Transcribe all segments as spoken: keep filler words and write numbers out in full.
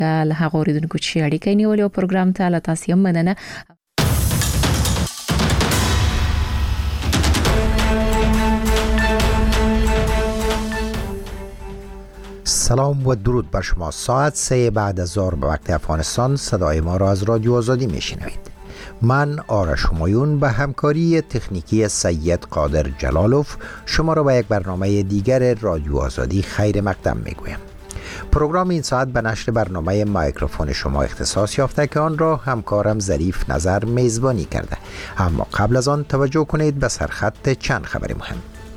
له هغه اوریدونکو چې اړیکه نیولې او پروګرام ته له تاسو هم مننه. سلام و درود بر شما. ساعت سه بعد از ظهر به وقت افغانستان صدای ما را از رادیو آزادی میشنوید. من آرش همایون به همکاری تکنیکی سید قادر جلالوف شما را به یک برنامه دیگر رادیو آزادی خیر مقدم میگویم. پروگرام این ساعت به نشر برنامه میکروفون شما اختصاص یافته که آن را همکارم ظریف نظر میزبانی کرده. اما قبل از آن توجه کنید به سرخط چند خبر مهم.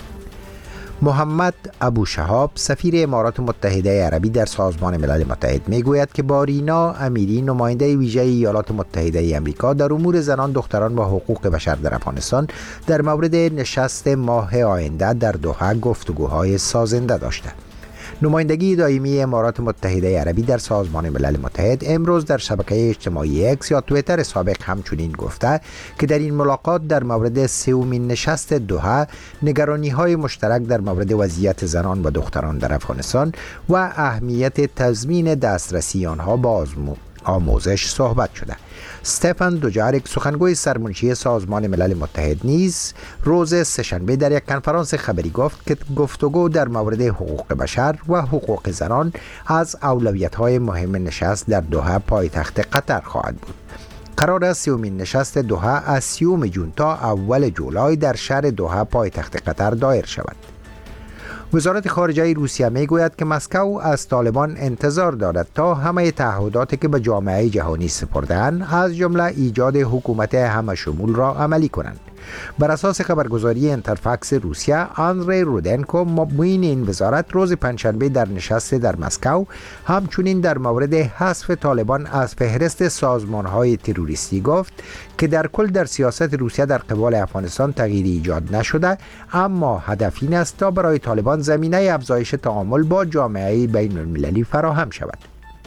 محمد ابو شهاب سفیر امارات متحده عربی در سازمان ملل متحد میگوید که با رینا امیری نماینده ویژه ایالات متحده آمریکا در امور زنان، دختران و حقوق بشر در افغانستان در مورد نشست ماه آینده در دوحه گفتگوهای سازنده داشته. نمایندگی دائمی امارات متحده عربی در سازمان ملل متحد امروز در شبکه اجتماعی اکس یا توییتر سابق همچنین گفته که در این ملاقات در مورد سومین نشست دوحه نگرانی‌های مشترک در مورد وضعیت زنان و دختران در افغانستان و اهمیت تضمین دسترسی آنها به آزمون آموزش صحبت شده. استفان دوجاریک سخنگوی سرمنشی سازمان ملل متحد نیز روز سه‌شنبه در یک کنفرانس خبری گفت که گفتگو در مورد حقوق بشر و حقوق زنان از اولویت‌های مهم نشست در دوحه پایتخت قطر خواهد بود. قرار است سومین نشست دوحه از سیوم جون تا اول جولای در شهر دوحه پایتخت قطر دایر شود. وزارت خارجه روسیه میگوید که مسکو از طالبان انتظار دارد تا همه تعهداتی که به جامعه جهانی سپرده‌اند از جمله ایجاد حکومت همه شمول را عملی کنند. بر اساس خبرگزاری انترفاکس روسیه، آندری رودنکو معین این وزارت روز پنجشنبه در نشست در مسکو همچنین در مورد حذف طالبان از فهرست سازمان‌های تروریستی گفت که در کل در سیاست روسیه در قبال افغانستان تغییری ایجاد نشده، اما هدف این است تا برای طالبان زمینه افزایش تعامل با جامعه بین المللی فراهم شود.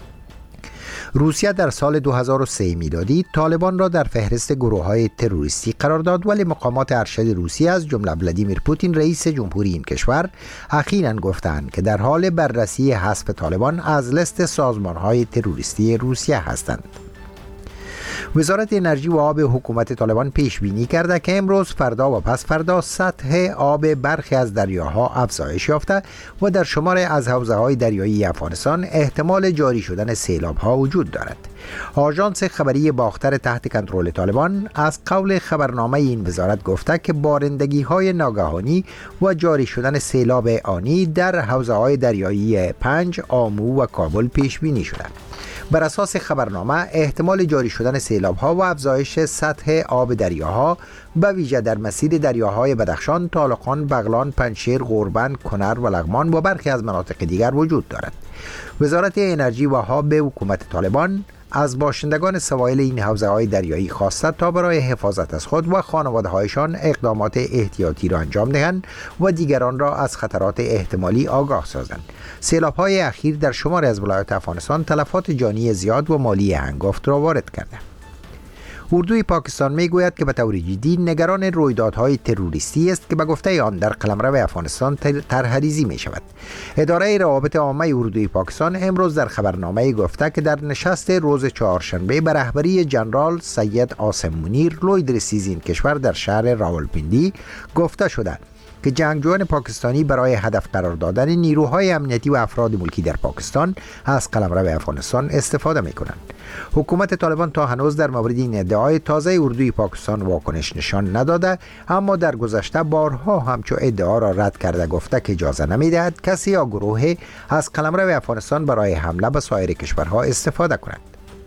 روسیه در سال دو هزار و سه میلادی طالبان را در فهرست گروه‌های تروریستی قرار داد، ولی مقامات ارشد روسیه از جمله ولادیمیر پوتین رئیس جمهوری این کشور اخیراً گفتند که در حال بررسی حذف طالبان از لیست سازمان‌های تروریستی روسیه هستند. وزارت انرژی و آب حکومت طالبان پیش بینی کرده که امروز، فردا و پس فردا سطح آب برخی از دریاها افزایش یافته و در شمار از حوزه‌های دریایی افغانستان احتمال جاری شدن سیلاب‌ها وجود دارد. آژانس خبری باختر تحت کنترل طالبان از قول خبرنامه این وزارت گفته که بارندگی‌های ناگهانی و جاری شدن سیلاب آنی در حوزه‌های دریایی پنج، آمو و کابل پیش بینی شده. بر اساس خبرنامه احتمال جاری شدن سیلاب‌ها و افزایش سطح آب دریاها به ویژه در مسیر دریاهای بدخشان، طالقان، بغلان، پنجشیر، غوربند، کنر و لغمان و برخی از مناطق دیگر وجود دارد. وزارت انرژی و آب حکومت طالبان از باشندگان سواحل این حوزه‌های دریایی خواسته تا برای حفاظت از خود و خانواده‌هایشان اقدامات احتیاطی را انجام دهند و دیگران را از خطرات احتمالی آگاه سازند. سیلاب‌های اخیر در شمار از ولایات افغانستان تلفات جانی زیاد و مالی هنگفت را وارد کرده. اردوی پاکستان میگوید که به طور جدی نگران رویدادهای تروریستی است که به گفته آن در قلمرو افغانستان طرح‌ریزی می شود. اداره روابط عامه اردوی پاکستان امروز در خبرنامه گفته که در نشست روز چهارشنبه به رهبری جنرال سید عاصم منیر لوی رئیس این کشور در شهر راولپیندی گفته شده که جنگجویان پاکستانی برای هدف قرار دادن نیروهای امنیتی و افراد ملکی در پاکستان از قلمرو افغانستان استفاده می‌کنند. حکومت طالبان تا هنوز در مورد این ادعای تازه اردوی پاکستان واکنش نشان نداده، اما در گذشته بارها همچو ادعا را رد کرده گفته که اجازه نمی‌دهد کسی یا گروهی از قلمرو افغانستان برای حمله به سایر کشورها استفاده کند.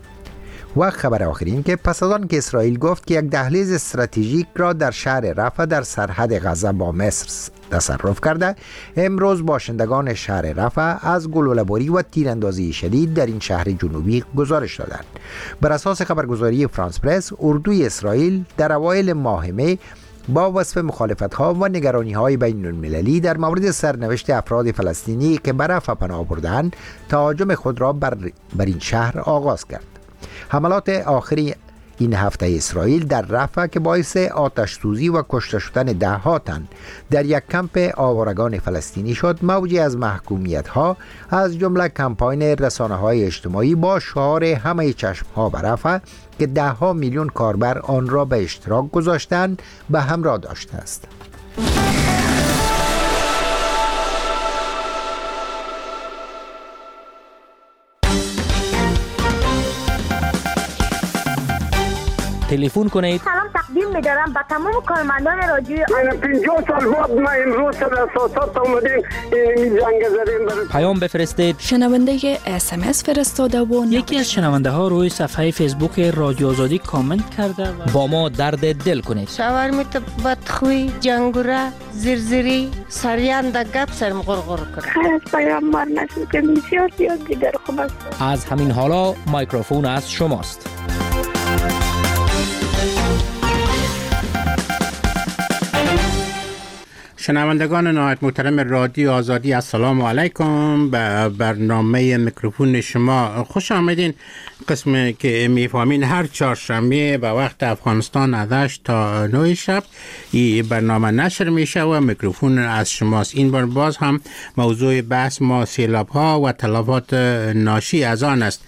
و خبر آخرین که پس از آن که اسرائیل گفت که یک دهلیز استراتژیک را در شهر رفح در سرحد غزه با مصر تصرف کرده، امروز باشندگان شهر رفح از گلوله‌باری و تیراندازی شدید در این شهر جنوبی گزارش دادند. بر اساس خبرگزاری فرانس پرس، اردوی اسرائیل در اوایل ماه می با وصف مخالفت‌ها و نگرانی‌های بین المللی در مورد سرنوشت افراد فلسطینی که به رفح پناه بردند، تهاجم خود را بر, بر این شهر آغاز کرد. حملات آخری این هفته اسرائیل در رفح که باعث آتش سوزی و کشته شدن ده ها تن در یک کمپ آوارگان فلسطینی شد، موجی از محکومیت ها از جمله کمپاین رسانه های اجتماعی با شعار همه چشم ها به رفح که ده ها میلیون کاربر آن را به اشتراک گذاشتند به همراه داشته است. تلفن کنید. سلام تقدیم می‌دارم به تمام کارمندان رادیو. من پنجاه سال بود ما امروز در اساسات اومدیم این جنگ زدیم. پیام بفرستید. شنونده اس ام اس فرستاده و یکی از شنونده ها روی صفحه فیسبوک رادیو آزادی کامنت کرده و با ما درد دل کنید. شاورمیت بدخوی، جنگوره، زرزری، سریان در گپ سرم غرغر کرد. خیلی پیامبر نشون که بسیار زیاد دیگر خوب است. از همین حالا میکروفون از شماست. شنوندگان نهایت محترم رادیو آزادی، السلام علیکم. به برنامه میکروفون شما خوش آمدین. قسمی که میفهمین هر چهارشنبه به وقت افغانستان از هشت تا نه شب این برنامه نشر میشه و میکروفون از شماست. این بار باز هم موضوع بحث ما سیلاب ها و تلفات ناشی از آن است.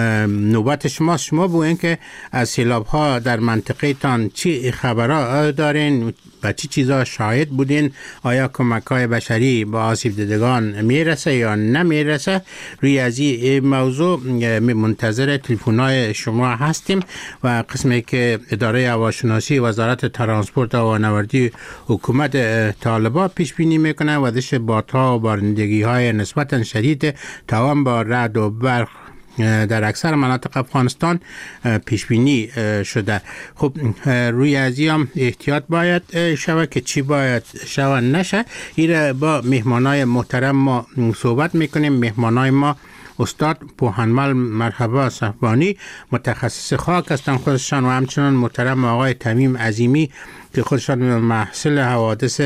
نوبت شماست. شما بگوین که از سیلاب ها در منطقه تان چی خبرها دارین؟ به چی چیزا شاهد بودین؟ آیا کمک های بشری با آسیب دیدگان میرسه یا نمیرسه؟ روی از این موضوع منتظر تلفن های شما هستیم و قسمی که اداره هواشناسی وزارت ترانسپورت و هوانوردی حکومت طالبان پیش بینی میکنه وزش بادها و بارندگی های نسبتا شدید توان با رعد و برق در اکثر مناطق افغانستان پیش بینی شده. خب روی از هم احتیاط باید شوه که چی باید شوه نشه. این با مهمانای محترم ما صحبت میکنیم. مهمانای ما استاد پوهنمل مرحبا صفوانی، متخصص خاک هستند خودشان، و همچنان محترم آقای تمیم عظیمی که خودشان محصل حوادث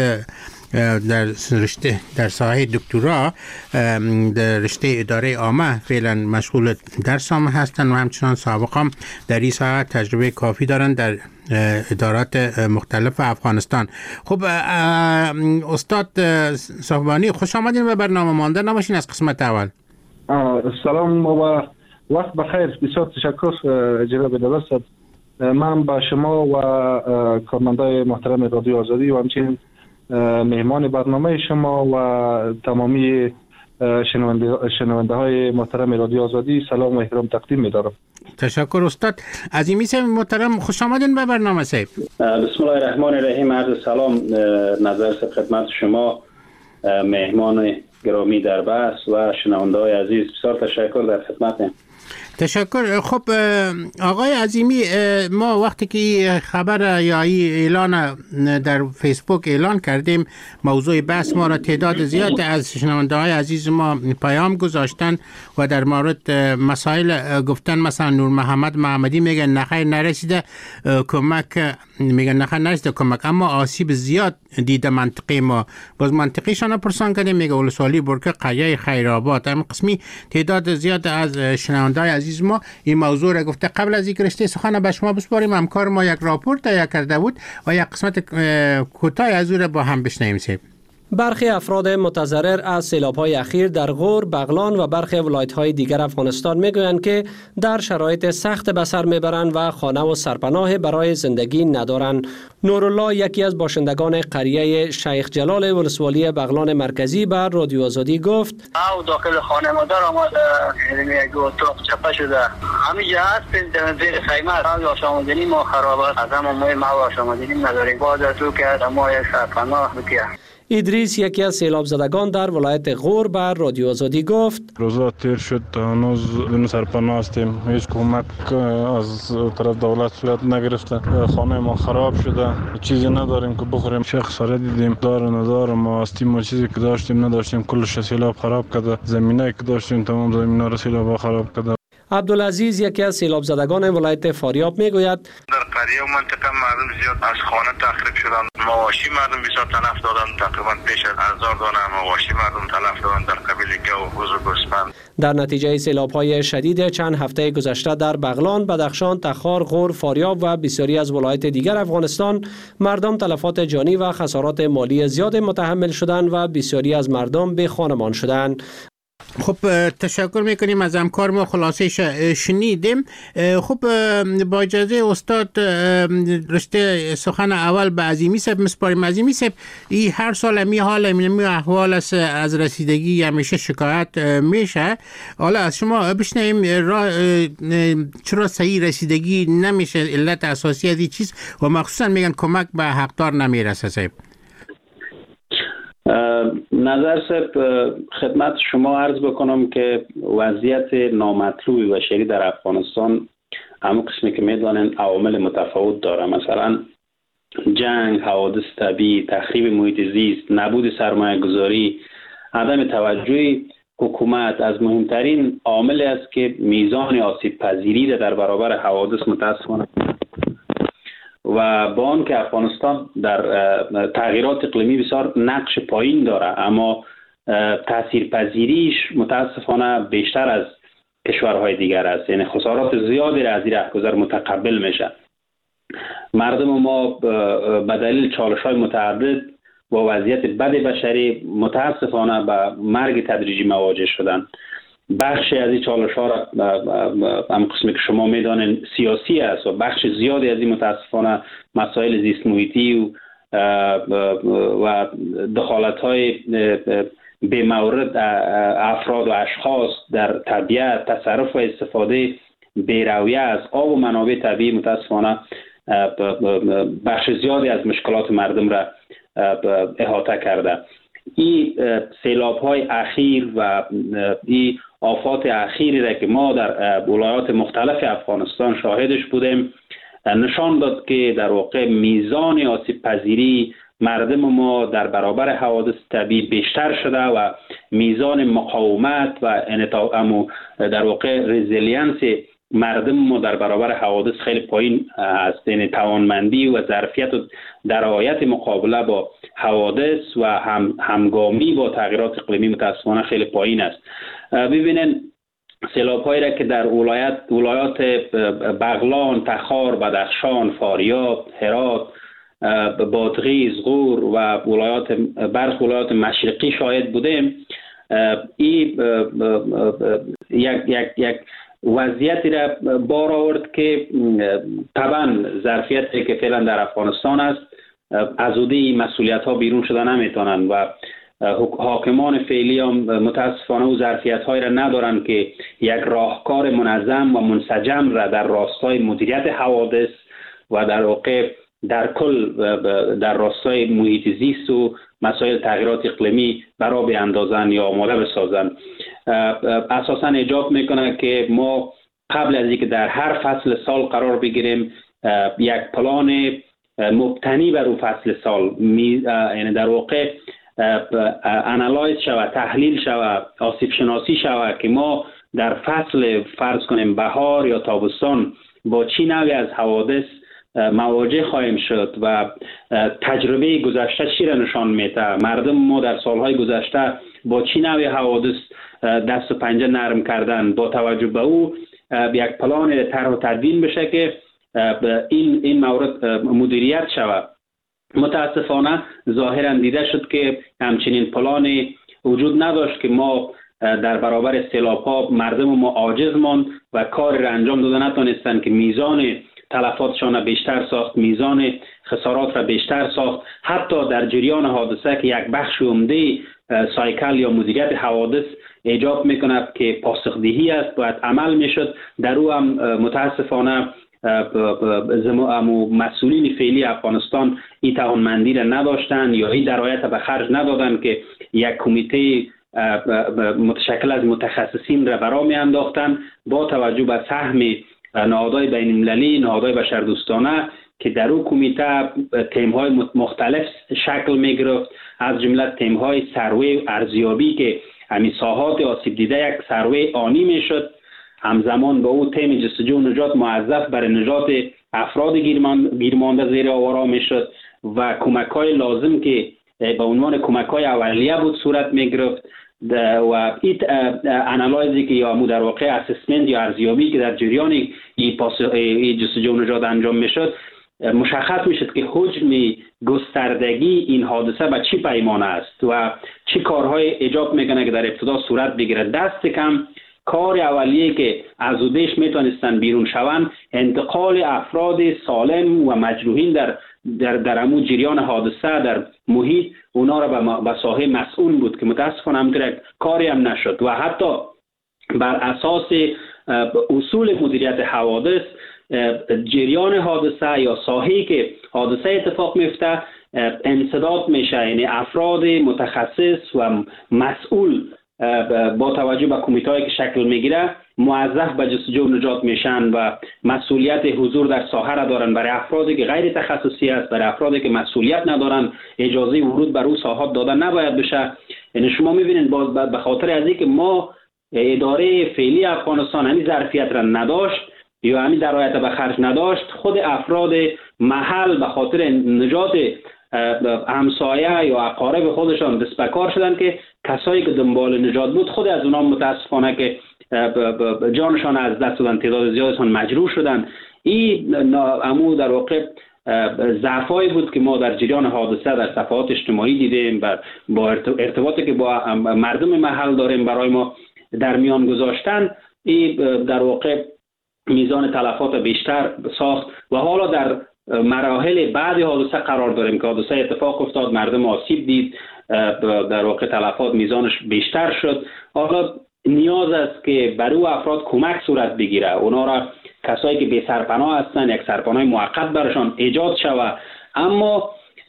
در رشته در ساحه دکترا در رشته اداره عامه فعلا مشغول درس هم هستند و همچنان سابقا در این ساحه تجربه کافی دارند در ادارات مختلف افغانستان. خب استاد صفوانی خوش آمدین به برنامه. مانده نباشین از قسمت اول. سلام و وقت بخیر. بسیار تشکر جناب دبستر. من با شما و کارمندای محترم رادیو آزادی و همچنین مهمان برنامه شما و تمامی شنونده, شنونده های محترم رادیو آزادی سلام و احترام تقدیم می‌دارم. تشکر استاد. عظیمی صاحب محترم خوش آمدین به برنامه صاحب. بسم الله الرحمن الرحیم. عرض سلام نظر خدمت شما مهمان گرامی در بحث و شنونده های عزیز. بسیار تشکر در خدمتم. تشکر. خب آقای عظیمی، ما وقتی که خبر یا اعلان در فیسبوک اعلان کردیم موضوع بحث ما را تعداد زیاد از شنونده های عزیز ما پیام گذاشتن و در مورد مسائل گفتن. مثلا نور محمد محمدی میگه نخیر نرسیده کمک، میگه نخیر نرسیده کمک اما آسیب زیاد دیده منطقه ما. باز منطقیشان پرسان کردیم، میگه ولسوالی برکه قریه خیرآباد. هم قسمی تعداد زیاد از شنونده های عزیز ما این موضوع را گفته. قبل از اینکه رشته سخن به شما بسپاریم، همکار ما یک راپورت تهیه کرده بود و یک قسمت کوتاه از اون را با هم بشنویم. سیب برخی افراد متضرر از سیلاب‌های اخیر در غور، بغلان و برخی ولایت‌های دیگر افغانستان می‌گویند که در شرایط سخت به سر می‌برند و خانه و سرپناه برای زندگی ندارند. نورالله، یکی از باشندگان قریه شیخ جلال ولسوالی بغلان مرکزی، بر رادیو آزادی گفت: او داخل خانه مادر آمد، یک اتاق چپه شده، همینجا هست در زیر خیمه. او آشامدنی ما خراب است، از همون ما ما آشامدنی نداریم. باز از او که ما یک سرپناه بکیه. ادریس، یکی از سیلاب زدگان در ولایت غور، بر رادیو آزادی گفت: روزا تیر شد، هنوز بدون سرپناه هستیم. هیچ کمک از طرف دولت صورت نگرفته. خانه ما خراب شده، چیزی نداریم که بخوریم. شیخ ساره دیدیم، دار و ندار ما هستیم و چیزی که داشتیم نداشتیم. کلش سیلاب خراب کرده. زمینایی که داشتیم تمام زمینا را سیلاب خراب کرده. عبدالعزیز، یکی از سیلاب زدگان ولایت فاریاب میگوید: در قریه و منطقه مردم زیاد از خانه تخریب شدند. مواشی مردم بسیار تلف دادند. تقریبا پیش از هزار دانه مواشی مردم تلف دادند در قبیل گو و بز و گوسفند. در نتیجه سیلاب‌های شدید چند هفته گذشته در بغلان، بدخشان، تخار، غور، فاریاب و بسیاری از ولایات دیگر افغانستان مردم تلفات جانی و خسارات مالی زیاد متحمل شدند و بسیاری از مردم به خانمان شدند. خب تشکر میکنیم از همکار ما، خلاصه شنیدیم. خب با اجازه استاد رشته سخن اول به عظیمی صاحب مسپاریم. عظیمی صاحب، این هر سال همی حال همی احوال است از رسیدگی همیشه شکایت میشه. حالا از شما بشنیم چرا صحیح رسیدگی نمیشه، علت اساسی از این چیز و مخصوصا میگن کمک به حقدار نمیرسه صاحب. نظر صاحب خدمت شما عرض بکنم که وضعیت نامطلوبی بشری در افغانستان همون قسمی که میدونن عوامل متفاوت داره، مثلا جنگ، حوادث طبیعی، تخریب محیط زیست، نبود سرمایه گذاری، عدم توجه حکومت از مهمترین عاملی است که میزان آسیب پذیری در برابر حوادث متاسفانه و با آن که افغانستان در تغییرات اقلیمی بسیار نقش پایین داره، اما تاثیرپذیریش متاسفانه بیشتر از کشورهای دیگر است، یعنی خسارات زیادی را از این رهگذر متقبل میشه. مردم ما به دلیل چالش‌های متعدد با وضعیت بد بشری متاسفانه به مرگ تدریجی مواجه شدند. بخشی از این چالش ها را هم قسمی که شما میدانین سیاسی است و بخش زیادی از این متاسفانه مسائل زیست محیطی و و دخالت های به مورد افراد و اشخاص در طبیعت، تصرف و استفاده بی‌رویه از آب و منابع طبیعی متاسفانه بخش زیادی از مشکلات مردم را احاطه کرده. این سیلاب های اخیر و این آفات اخیری را که ما در ولایات مختلف افغانستان شاهدش بودیم نشان داد که در واقع میزان آسیب پذیری مردم ما در برابر حوادث طبیعی بیشتر شده و میزان مقاومت و در واقع رزیلینس مردم ما در برابر حوادث خیلی پایین است، یعنی توانمندی و ظرفیت و درایت مقابله با حوادث و هم همگامی با تغییرات اقلیمی متاسفانه خیلی پایین است. ببینن سیلاب هایی را که در ولایت ولایات بغلان، تخار، بدخشان، فاریاب، هرات، بادغیس، غور و ولایات برخی ولایات مشرقی شاهد بودیم، این یک یک یک وضعیتی را بار آورد که طبعا ظرفیتی که فعلا در افغانستان است از عهده مسئولیت ها بیرون شده نمیتونند و حاکمان فعلی هم متاسفانه او ظرفیت های را ندارند که یک راهکار منظم و منسجم را در راستای مدیریت حوادث و در واقع در کل در راستای محیط زیست و مسائل تغییرات اقلیمی برا بیاندازند یا آماده بسازند. اساساً ایجاب میکنه که ما قبل از اینکه در هر فصل سال قرار بگیریم یک پلان مبتنی بر اون فصل سال، یعنی در واقع انالایز شود، تحلیل شود، آسیب شناسی شود که ما در فصل فرض کنیم بهار یا تابستان با چی نوعی از حوادث مواجه خواهیم شد و تجربه گذشته چی را نشان میده، مردم ما در سالهای گذشته با چی نوع حوادث دست و پنجه نرم کردن، با توجه به او یک پلان طرح و تدوین بشه که این این مورد مدیریت شود. متاسفانه ظاهرا دیده شد که همچنین پلانی وجود نداشت که ما در برابر سیلاب ها مردم ما عاجز ماند و کار را انجام داده نتونستند که میزان تلفاتشان را بیشتر ساخت، میزان خسارات را بیشتر ساخت. حتی در جریان حادثه که یک بخش عمده سایکل یا مدیریت حوادث ایجاب میکند که پاسخدهی است باید عمل میشد، در او هم متاسفانه مسئولین فعلی افغانستان این توانمندی را نداشتند یا این درایت به خرج ندادند که یک کمیته متشکل از متخصصین را برا می انداختند با توجه به سهم نهادهای بین المللی، نهادهای بشردوستانه که در او کمیته تیم‌های مختلف شکل می‌گرفت، از جمله تیم‌های سروی و ارزیابی که همین ساحات آسیب دیده یک سروی آنی میشد، همزمان با او تیم جستجو و نجات موظف برای نجات افراد گیرمانده زیر آوارا میشد و کمک‌های لازم که به عنوان کمک‌های اولیه بود صورت می‌گرفت و این انالایزی که یا در واقع اسسمنت یا ارزیابی که در جریان این جستجو و نجات انجام میشد، مشخص میشد که حجم گستردگی این حادثه به چی پیمانه است و چی کارهای ایجاب میکنه که در ابتدا صورت بگیره. دست کم کار اولیه که از اودش میتونستن بیرون شوند انتقال افراد سالم و مجروحین در در در امو جریان حادثه در محیط اونا را به ساحه مسئول بود که متاسفانه همونطور کاری هم نشد و حتی بر اساس اصول مدیریت حوادث جریان حادثه یا ساحه‌ای که حادثه اتفاق میفته انسداد میشه، یعنی افراد متخصص و مسئول با توجه به کمیته‌ای که شکل میگیره موظف به جستجو و نجات میشن و مسئولیت حضور در ساحه را دارن. برای افرادی که غیر تخصصی است، برای افرادی که مسئولیت ندارن، اجازه ورود بر اون ساحات دادن نباید بشه. یعنی شما میبینید باز به خاطر از اینکه ما اداره فعلی افغانستان همین ظرفیت را نداشت یا همین درایت به خرج نداشت، خود افراد محل به خاطر نجات همسایه یا اقارب خودشان دست به کار شدن که کسایی که دنبال نجات بود خود از اونها متاسفانه که جانشان از دست دادن، تعداد زیادشان مجروح شدن. این امو در واقع ضعفایی بود که ما در جریان حادثه در صفحات اجتماعی دیدیم و با ارتباطی که با مردم محل داریم برای ما در میان گذاشتن. این در واقع میزان تلفات بیشتر ساخت و حالا در مراحل بعد حادثه قرار داریم که حادثه اتفاق افتاد، مردم آسیب دید، در واقع تلفات میزانش بیشتر شد. حالا نیاز است که برای او افراد کمک صورت بگیره، اونا را کسایی که بی سرپناه هستن یک سرپناه موقت برشان ایجاد شود. اما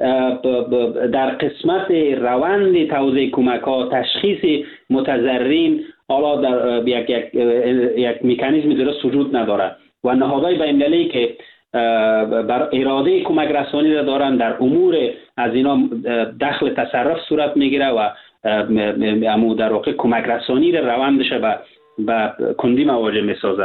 در قسمت روند توزیع کمک ها تشخیص متضررین حالا در یک یک یک مکانیزم درست وجود نداره و نهادهای بین‌المللی که بر اراده کمک رسانی را دارن در امور از اینا دخل تصرف صورت میگیره و امو در واقع کمک رسانی را روندش به به کندی مواجه میسازه.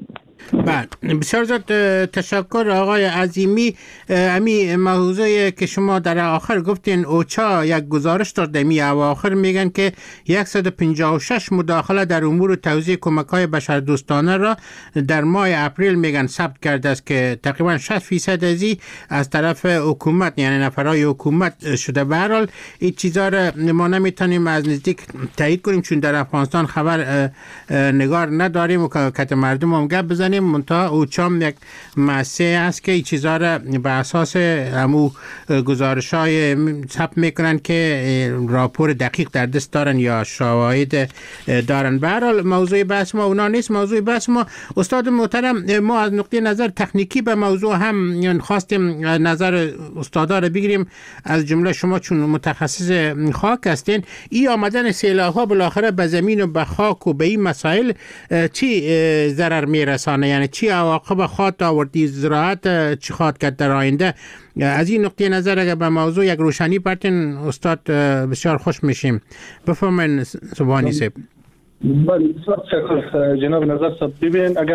بله، بسیار زیاد تشکر آقای عظیمی. امی موضوعی که شما در آخر گفتین اوچا یک گزارش داده می اواخر میگن که صد و پنجاه و شش مداخله در امور توزیع کمک‌های بشردوستانه را در ماه اپریل میگن ثبت کرده است که تقریبا شصت فیصد ازی از طرف حکومت یعنی نفرای حکومت شده. به هر حال این چیزا را ما نمیتونیم از نزدیک تایید کنیم چون در افغانستان خبر نگار نداریم و که مردم هم گپ بزنیم. منتها اوچام یک مؤسسه است که این چیزا را به اساس همو گزارش‌های ثبت میکنن که راپور دقیق در دست دارن یا شواهد دارن. به هر حال موضوع بحث ما اونا نیست. موضوع بحث ما استاد محترم، ما از نقطه نظر تکنیکی به موضوع هم خواستیم نظر استادا را بگیریم، از جمله شما چون متخصص خاک هستین. این آمدن سیلاب‌ها بالاخره به زمین و به خاک و به این مسائل چی ضرر میرسانه؟ یعنی چی عواقب خواهد آوردی زراعت چی خواهد کرد در آینده؟ از این نقطه نظر اگر به موضوع یک روشنی پرتین استاد بسیار خوش میشیم. بفرمایید سبحانی صاحب. بله، بسیار تشکر جناب نظر صاحب. ببین اگر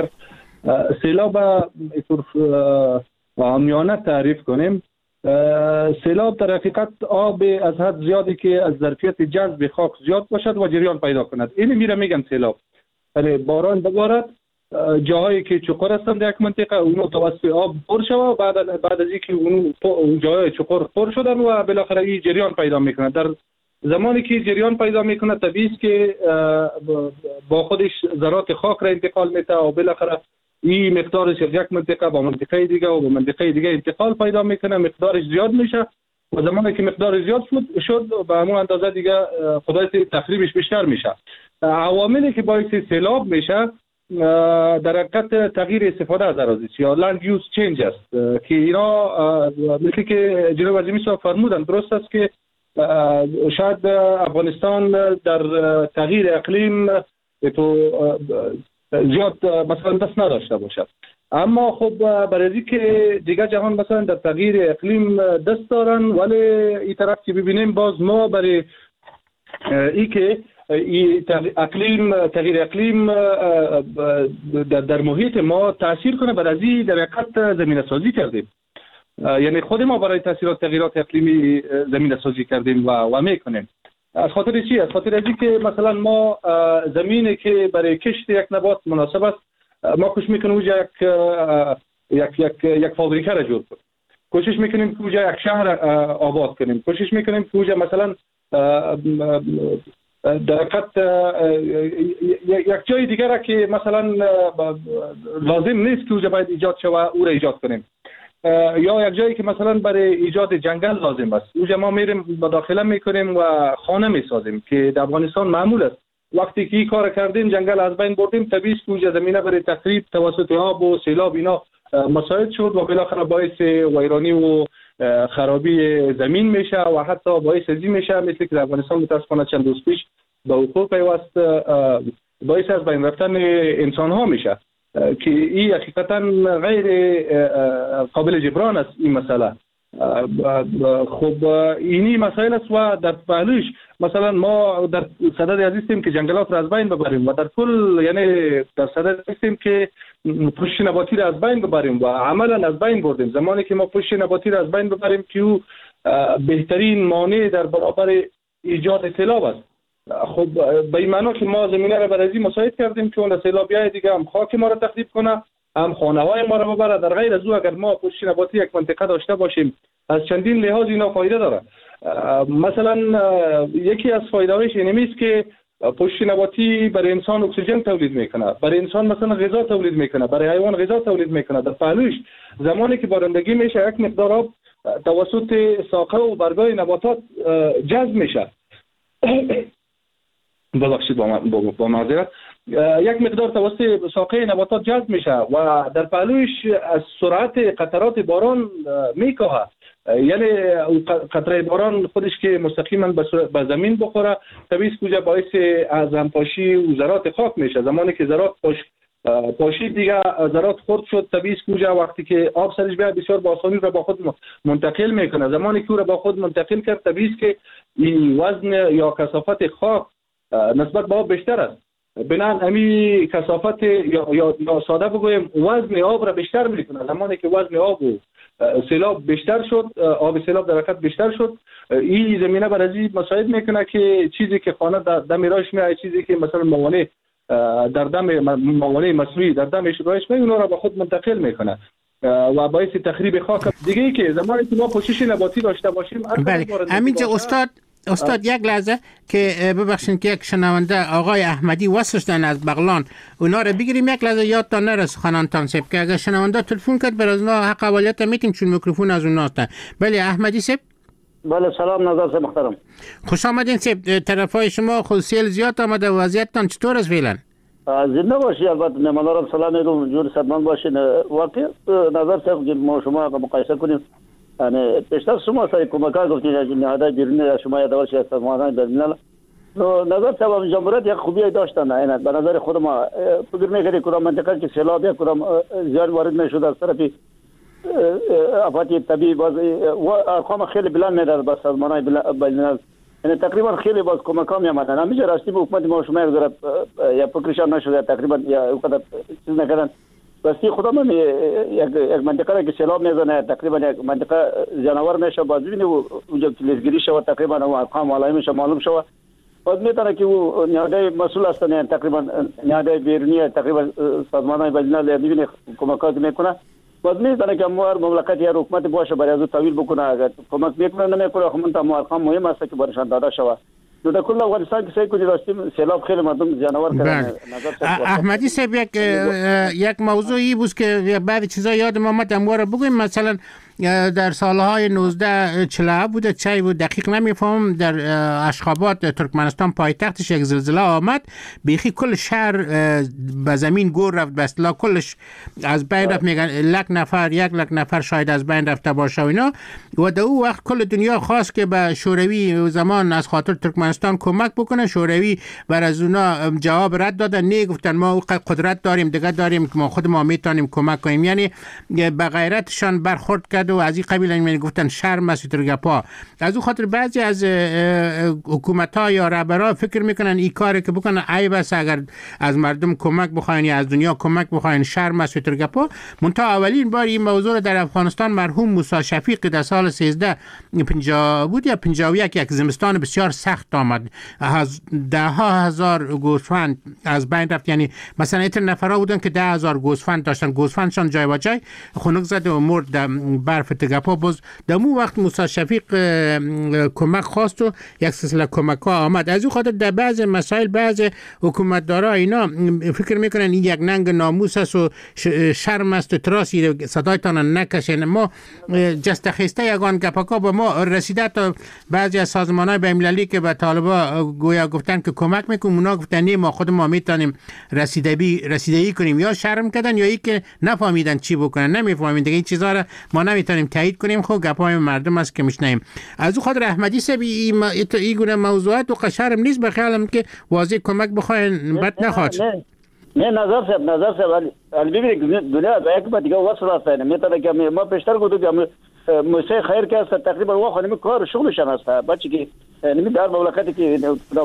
سیلاب اینطور عامیانه تعریف کنیم، سیلاب در حقیقت آب از حد زیادی که از ظرفیت جذب خاک زیاد باشد و جریان پیدا کند، این میره میگن سیلاب. یعنی باران ببارد، جاهایی که چقر هستند در یک منطقه اونو توسط آب پر شود و بعد بعد از اینکه اون جاهای چقر پر شدن و بالاخره این جریان پیدا میکنه. در زمانی که جریان پیدا میکنه طبیعی است که با خودش ذرات خاک را انتقال میده و بالاخره این مقدارش از یک منطقه با منطقه دیگه و با منطقه دیگه انتقال پیدا میکنه، مقدارش زیاد میشه و زمانی که مقدار زیاد شد به همون اندازه دیگه خدای تخریبش بیشتر میشه. عواملی که باعث سیلاب میشه در حقیقت تغییر استفاده از اراضی یا land use change است که اینا مثل که جناب عظیمی صاحب فرمودن درست است که شاید افغانستان در تغییر اقلیم تو زیاد مثلا دست نداشته باشد، اما خب برای اینکه دیگه جهان مثلا در تغییر اقلیم دست دارن، ولی این طرف که ببینیم باز ما برای ای که اقلیم تغییر اقلیم در, در محیط ما تاثیر کنه، بعد از این در حقیقت زمینه سازی کردیم. یعنی خود ما برای تاثیرات تغییرات اقلیمی زمینه سازی کردیم و و میکنیم. از خاطر چی؟ از خاطر ازی که مثلا ما زمینی که برای کشت یک نبات مناسب است ما کوشش میکنیم اونجا یک یک یک یک فابریکه را جور کنیم، کوشش میکنیم که اونجا یک شهر آباد کنیم، کوشش میکنیم که اونجا مثلا در حقیقت یک جای دیگر که مثلا لازم نیست که اونجا باید ایجاد شود او را ایجاد کنیم، یا یک جایی که مثلا برای ایجاد جنگل لازم است اونجا ما میریم مداخله میکنیم و خانه میسازیم که در افغانستان معمول است. وقتی که این کار کردیم جنگل از بین بردیم، طبیعی است که اونجا زمینه برای تخریب توسط آب و سیلاب اینا مساعد شد و بالاخره باعث ویرانی و خرابی زمین میشه و حتی باعث ازی میشه مثل که در افغانستان متاسفانه چند روز پیش به حقوق پیوست باعث از بین رفتن انسان ها میشه که این حقیقتا غیر قابل جبران است این مسئله. خب اینی مسائل است و در پهلوش مثلا ما در صدد هستیم که جنگلات را از بین ببریم و در کل یعنی در صدد هستیم که پوشش نباتی را از بین ببریم و عملا از بین بردیم. زمانی که ما پوشش نباتی را از بین ببریم که او بهترین مانع در برابر ایجاد سیلاب است. خب به این معنی که ما زمینه را برای مساعد کردیم که اون سیلابیای دیگه هم خاک ما را تخریب کنه، هم خانه‌های ما را ببره. در غیر از او اگر ما پوشش نباتی یک منطقه داشته باشیم از چندین لحاظ اینا فایده داره. مثلا یکی از فایده‌هاش اینمی است که پوشش نباتی برای انسان اکسیژن تولید میکنه، برای انسان مثلا غذا تولید میکنه، برای حیوان غذا تولید میکنه. در پهلوش زمانی که بارندگی میشه یک مقدار آب توسط ساقه و برگای نباتات جذب میشه ببخشید با معذرت یک مقدار توسط ساقه نباتات جذب میشه و در پهلوش از سرعت قطرات باران میکاهه. یعنی قطره باران خودش که مستقیما به زمین بخوره طبیعی است که باعث از همپاشی و ذرات خاک میشه. زمانی که ذرات پاش پاشی دیگه ذرات خرد شد طبیعی است که وقتی که آب سرش بیاد بسیار با آسانی رو با خود منتقل میکنه. زمانی که او رو با خود منتقل کرد طبیعی است که این وزن یا کثافت خاک نسبت به آب بیشتر است. بنابراین همین کثافت یا, یا, یا ساده بگویم وزن آب را بیشتر میکنه. زمانی که وزن آب و سیلاب بیشتر شد، آب سیلاب در حقیقت بیشتر شد، این زمینه بر ازی مساعد میکنه که چیزی که خانه در دم راش میاد، چیزی که مثلا موانع در دم موانع مصنوعی در دمش راش میاد اونا را به خود منتقل میکنه و باعث تخریب خاک. دیگه ای که زمانی که ما پوشش نباتی داشته باشیم بله همینجا استاد استاد یک لحظه که ببخشید که یک شنونده آقای احمدی وصلش دن از بغلان اونا رو بگیریم یک لحظه یادتان نرسه خانانتان سیب که اگر شنونده تلفن کرد بر از اونا حق اولیت میتیم چون میکروفون از اوناست. بله احمدی سیب. بله سلام نظر سیب محترم. خوش آمدین سیب. طرفای شما خود سیل زیاد آمده و وضعیتتان چطور است فعلا؟ زنده باشی. البته مهمانان سلام میگم جور صدمن باشین. واقعا نظر سیب که ما شما مقایسه کنیم یعنی پیشتر شما سری کمک‌ها گفتید از نهادهای بیرونی از شما یادآور شد سازمان‌های بین‌الملل نظر سبب جمهوریت یک خوبی داشتن. یعنی به نظر خود ما فکر می‌کنیم کدام منطقه که سیلاب یا کدام زیاد وارد می‌شد از طرف آفات طبیعی باز و ارقام خیلی بلند می‌داد با سازمان‌های بین‌الملل. یعنی تقریبا خیلی باز کمک‌ها می‌آمدن. همیشه راستی به حکومت ما شما یک یا فکرشان نشد تقریبا یا وقت چیز نکردن. راستی خدا من یک یک منطقه که سیلاب میزنه تقریبا یک منطقه جانور میشه باز ببینید اونجا کلیسگیری شود تقریبا اون ارقام علائم میشه معلوم شود باز میتونه که او نهادهای مسئول هستن تقریبا نهادهای بیرونی تقریبا سازمان‌های بین‌الملل ببینید کمکات میکنه باز میتونه که امور مملکت یا حکومت باشه برای از تحویل بکنه. اگر کمک میکنه نمیکنه خب من ارقام مهم است که برشان داده شود. تو در کل افغانستان که سعی کنید راستیم سیلاب خیلی مردم جانور کردن. احمدی صاحب یک یک موضوعی بود که بعد چیزا یادم آمد امور بگویم. مثلا در سالهای نوزده چهل و هفت بود چی بود دقیق نمیفهمم در اشخابات ترکمنستان پایتختش یک زلزله آمد بیخی کل شهر به زمین گور رفت به اصطلاح کلش از بین رفت. میگن لک نفر یک لک نفر شاید از بین رفته باشه و اینا و در اون وقت کل دنیا خواست که به شوروی زمان از خاطر ترکمنستان کمک بکنه. شوروی بر از اونا جواب رد دادن نه گفتن ما قدرت داریم دیگه داریم که ما خود ما میتونیم کمک کنیم. یعنی به غیرتشان برخورد کرد زده و از این قبیل میگفتن شرم است ترگپا. از اون خاطر بعضی از حکومت ها یا رهبرا فکر میکنن این کاری که بکنن عیب است، اگر از مردم کمک بخواین یا از دنیا کمک بخواین شرم است ترگپا. منتها اولین بار این موضوع در افغانستان مرحوم موسی شفیق در سال سیزده پنجاه بود یا پنجاه و یک یک زمستان بسیار سخت آمد، از ده ها هزار گوسفند از بین رفت. یعنی مثلا ایتر نفرها بودن که ده هزار گوسفند داشتن، گوسفندشان جای و جای خنک زد و مرد در برف تگپا. باز در اون وقت موسی شفیق کمک خواست و یک سلسله کمک ها آمد. از اون خاطر در بعض مسائل بعض حکومتدارا اینا فکر میکنن این یک ننگ ناموس است و شرم است و تراسی صدایتان نکشین. ما جست خسته یگان گپاکا با ما رسیده تا بعضی از سازمان‌های بین‌المللی که به طالبا گویا گفتن که کمک میکنیم، اونا گفتن نه ما خود ما میتونیم رسیدگی رسیدگی کنیم. یا شرم کردن یا ای که نفهمیدن چی بکنن، نمیفهمیم دیگه این چیزا رو ما نمیتونیم تایید کنیم. خب گپای مردم است که میشنیم. از اون خاطر احمدی صاحب این این گونه موضوعات و قشرم نیست به خیالم که واضح کمک بخواین بد نخواد. نه نظر صاحب نظر صاحب علی ببینید دنیا به یک بار دیگه وصل است. میتونه که ما پیشتر گفتم که موسی خیر که است تقریبا واقعا نمی کار شغلشان است. بچه که نمی در مملکتی که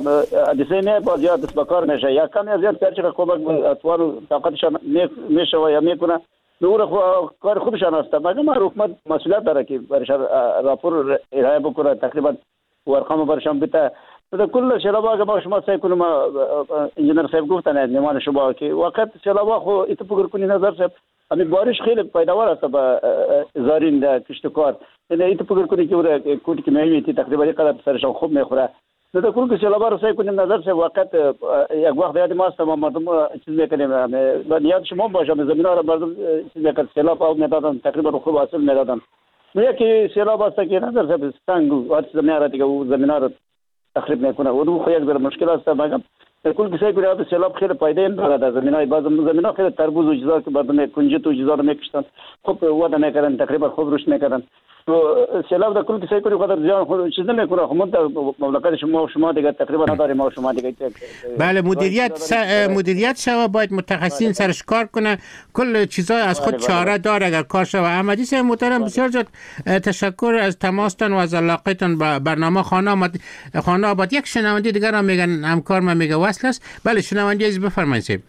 حادثه نه با زیاد دست بکار نشه یا کمی زیاد کارچه کمک اطوار طاقتشان میشه و یا میکنه نور کار خوبشان است. مگر حکومت مسئولیت داره که برشان راپور ارائه بکنه، تقریبا ارقام برشان بده. در کل شلابا که ما شما سعی کنیم انجینر صاحب گفتن نمان شما که وقت شلابا خو ایت فکر کنی نظر صاحب امی بارش خیلی پیداوار است با زارین در کشتکار. یعنی ایت فکر کنی که اون کوتی که میمیتی تقریبا یک قدر سرشان خوب میخوره. در کل که شلابا رو سعی کنیم نظر صاحب وقت یک وقت یاد ما است ما مردم چیز میکنیم. یاد شما باشه زمینا رو مردم چیز میکنن شلاب او میدادن تقریبا خوب حاصل میدادن. میگه که شلاب است که نظر صاحب سنگ و زمین را دیگه او زمینا رو تخریب میکنه و اون خو یک ذره مشکل است. مگم کل کسی که آب سیلاب خیلی فایده نداره در زمینای بعض زمینا خیلی تربوز و چیزا که بعد کنجد و چیزا رو میکشتن خوب ودا نکردن تقریبا خوب روش نکردن. تو سیلاب در کل کسی که خاطر زیان خود چیز نمیکنه. خود در مملکت شما شما دیگه تقریبا نداریم ما شما دیگه. بله مدیریت س... مدیریت شوا باید متخصصین سرش کار کنه. کل چیزا از خود چاره داره اگر کار شوا. احمدی صاحب محترم بسیار زیاد تشکر از تماستان و از علاقتان به برنامه خانه آمد. خانه آباد یک شنونده دیگر هم میگن همکار من میگه وصل است. بله شنونده عزیز بفرمایید.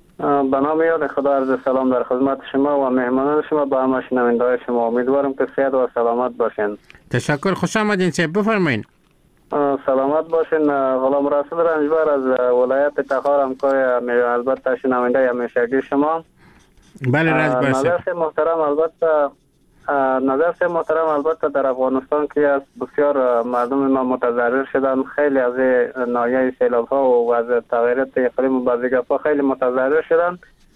به نام یاد خدا عرض سلام در خدمت شما و مهمانان شما با همه شنونده‌های شما. امیدوارم که صحت و سلامت باشین. تشکر خوش آمدین صاحب بفرمایید. سلامت باشین. غلام رسول رنجبر از ولایت تخار همکار البته شنونده همیشگی شما. بله رنجبر صاحب. نظر محترم البته نظر سے محترم البته در افغانستان که از بسیار مردم ما متضرر شدن، خیلی از ناحیه سیلاب ها و از تغییرات اقلیم و بعضی خیلی متضرر شدن.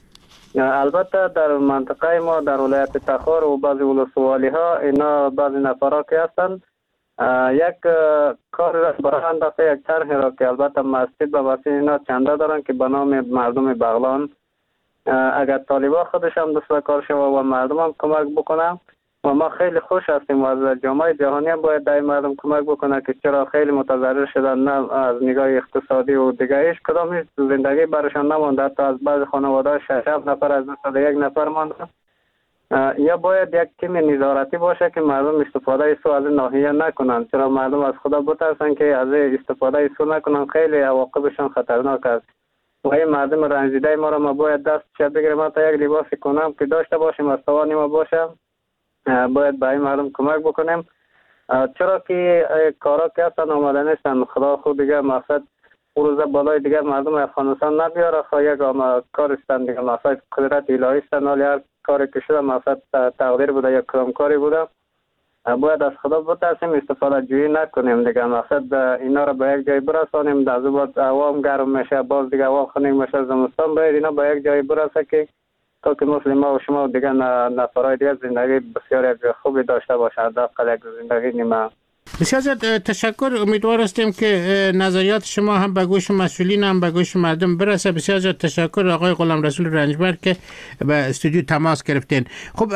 البته در منطقه ما در ولایت تخار و بعضی ولسوالی ها اینا بعضی نفرها که هستند یک کار را برای انداخته یک طرح را که البته مسجد و وسیع اینا چنده دارن که به نام مردم بغلان اگر طالبا خودش هم دست کار شود و مردم هم کمک بکنن و ما خیلی خوش هستیم و از جامعه جهانی هم باید دای مردم کمک بکنه که چرا خیلی متضرر شدن، نه از نگاه اقتصادی و دیگه هیچ کدام زندگی برشان نمونده. حتی از بعض خانواده شش نفر از دست یک نفر مانده. یا باید یک تیم نظارتی باشه که مردم استفاده سو از ناحیه نکنن، چرا مردم از خدا بترسن که از استفاده سو نکنن، خیلی عواقبشان خطرناک است. و این مردم رنجیده ما را ما باید دست شد بگیریم، حتی یک لباس کنم که داشته باشیم از توانی ما باشه، باید به این مردم کمک بکنیم. چرا که کارا که هستن آمده نیستن، خدا خود دیگه مقصد روزه بالای دیگه مردم افغانستان نبیاره، خواهی یک کار استن دیگه مقصد قدرت الهی استن، ولی هر کاری که شده مقصد تقدیر بوده یا کدام کاری بوده، باید از خدا بترسیم، استفاده جویی نکنیم دیگه. مقصد اینا را به یک جای برسانیم، در زباد عوام گرم میشه، باز دیگه عوام خنک میشه، زمستان باید اینا به یک جای برسه که تا که مسلمان و شما و دیگه نفرهای دیگه زندگی بسیار یک خوبی داشته باشه، حداقل یک زندگی نیمه. بسیار زیاد تشکر. امیدوار هستیم که نظریات شما هم به گوش مسئولین هم به گوش مردم برسه. بسیار زیاد تشکر آقای غلام رسول رنجبر که به استودیو تماس گرفتین. خب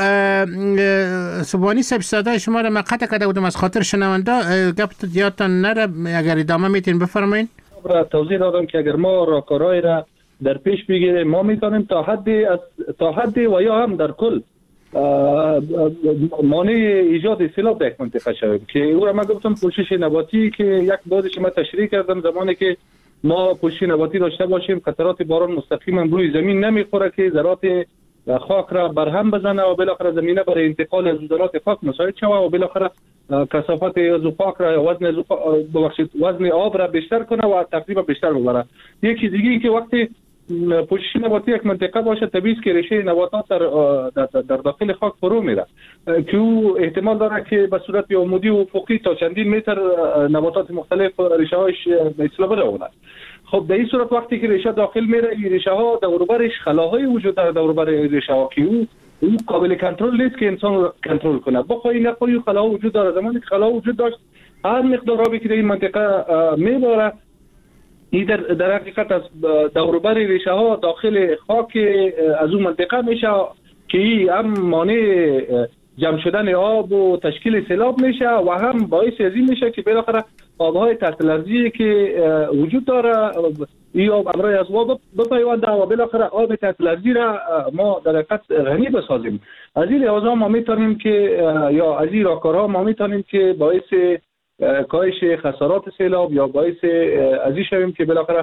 سبحانی صاحب صدای شما را من قطع کرده بودم از خاطر شنونده، گپ یادتان نره، اگر ادامه میتین بفرمایین. توضیح دادم که اگر ما راهکارهای را در پیش بگیریم ما میتونیم تا حدی از تا حدی و یا هم در کل مانع ایجاد سیلاب در یک منطقه شویم که او را من گفتم پوشش نباتی که یک بارش من تشریح کردم زمانی که ما پوشش نباتی داشته باشیم قطرات باران مستقیما روی زمین نمیخوره که ذرات خاک را برهم بزنه و بالاخره زمینه برای انتقال از ذرات خاک مساعد شود و بالاخره کثافت از خاک را وزن ببخشید وزن آب را بیشتر کنه و تقریبا بیشتر ببره. یکی دیگه این که وقتی پوشش نباتی یک منطقه باشه طبیعی است که ریشه نباتات در در داخل خاک فرو میره که او احتمال داره که به صورت عمودی و افقی تا چندین متر نباتات مختلف ریشه هایش اصلا برونه. خب در این صورت وقتی که ریشه داخل میره این ریشه ها دور و برش خلاهای وجود داره دور و بر ریشه ها که او او قابل کنترل نیست که انسان رو کنترل کنه. بخوای نخوای خلاها وجود داره. زمانی که خلاها وجود داشت هر مقدار آبی که در این منطقه میباره این در, در حقیقت از دوروبر ریشه ها داخل خاک از اون منطقه میشه که این هم مانع جمع شدن آب و تشکیل سیلاب میشه و هم باعث از این میشه که بالاخره آبهای تحت لرزی که وجود داره این آب امرای از آب بپیونده و بالاخره آب تحت لرزی را ما در حقیقت غنی بسازیم. از این لحاظ ما میتونیم که یا از این راهکارها ما میتونیم که باعث کاهش خسارات سیلاب یا باعث از این شویم که بالاخره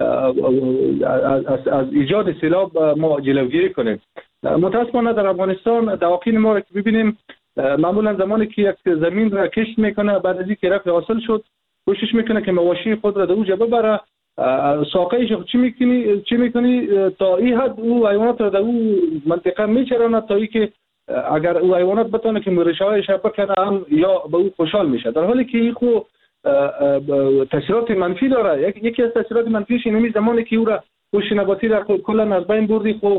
از, از ایجاد سیلاب ما جلوگیری کنیم. متاسفانه در افغانستان دواقین ما را که ببینیم معمولا زمانی که یک زمین را کشت میکنه بعد از اینکه رفع حاصل شد کوشش میکنه که مواشی خود را در اوج ببره ساقهش چی میکنی چی میکنی تا این حد او حیوانات را در او منطقه میچرانه تا اینکه اگر او حیوانات بتونه که ریشه‌هایش بکنه هم یا به او خوشحال میشه، در حالی که این خو تاثیرات منفی داره. یکی از تاثیرات منفیش اینه زمانی که او را پوشش نباتی را کلا از بین بردی خو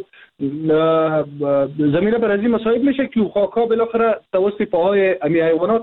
زمینه بر از این مصائب میشه که خاک‌ها بالاخره توسط پاهای امی حیوانات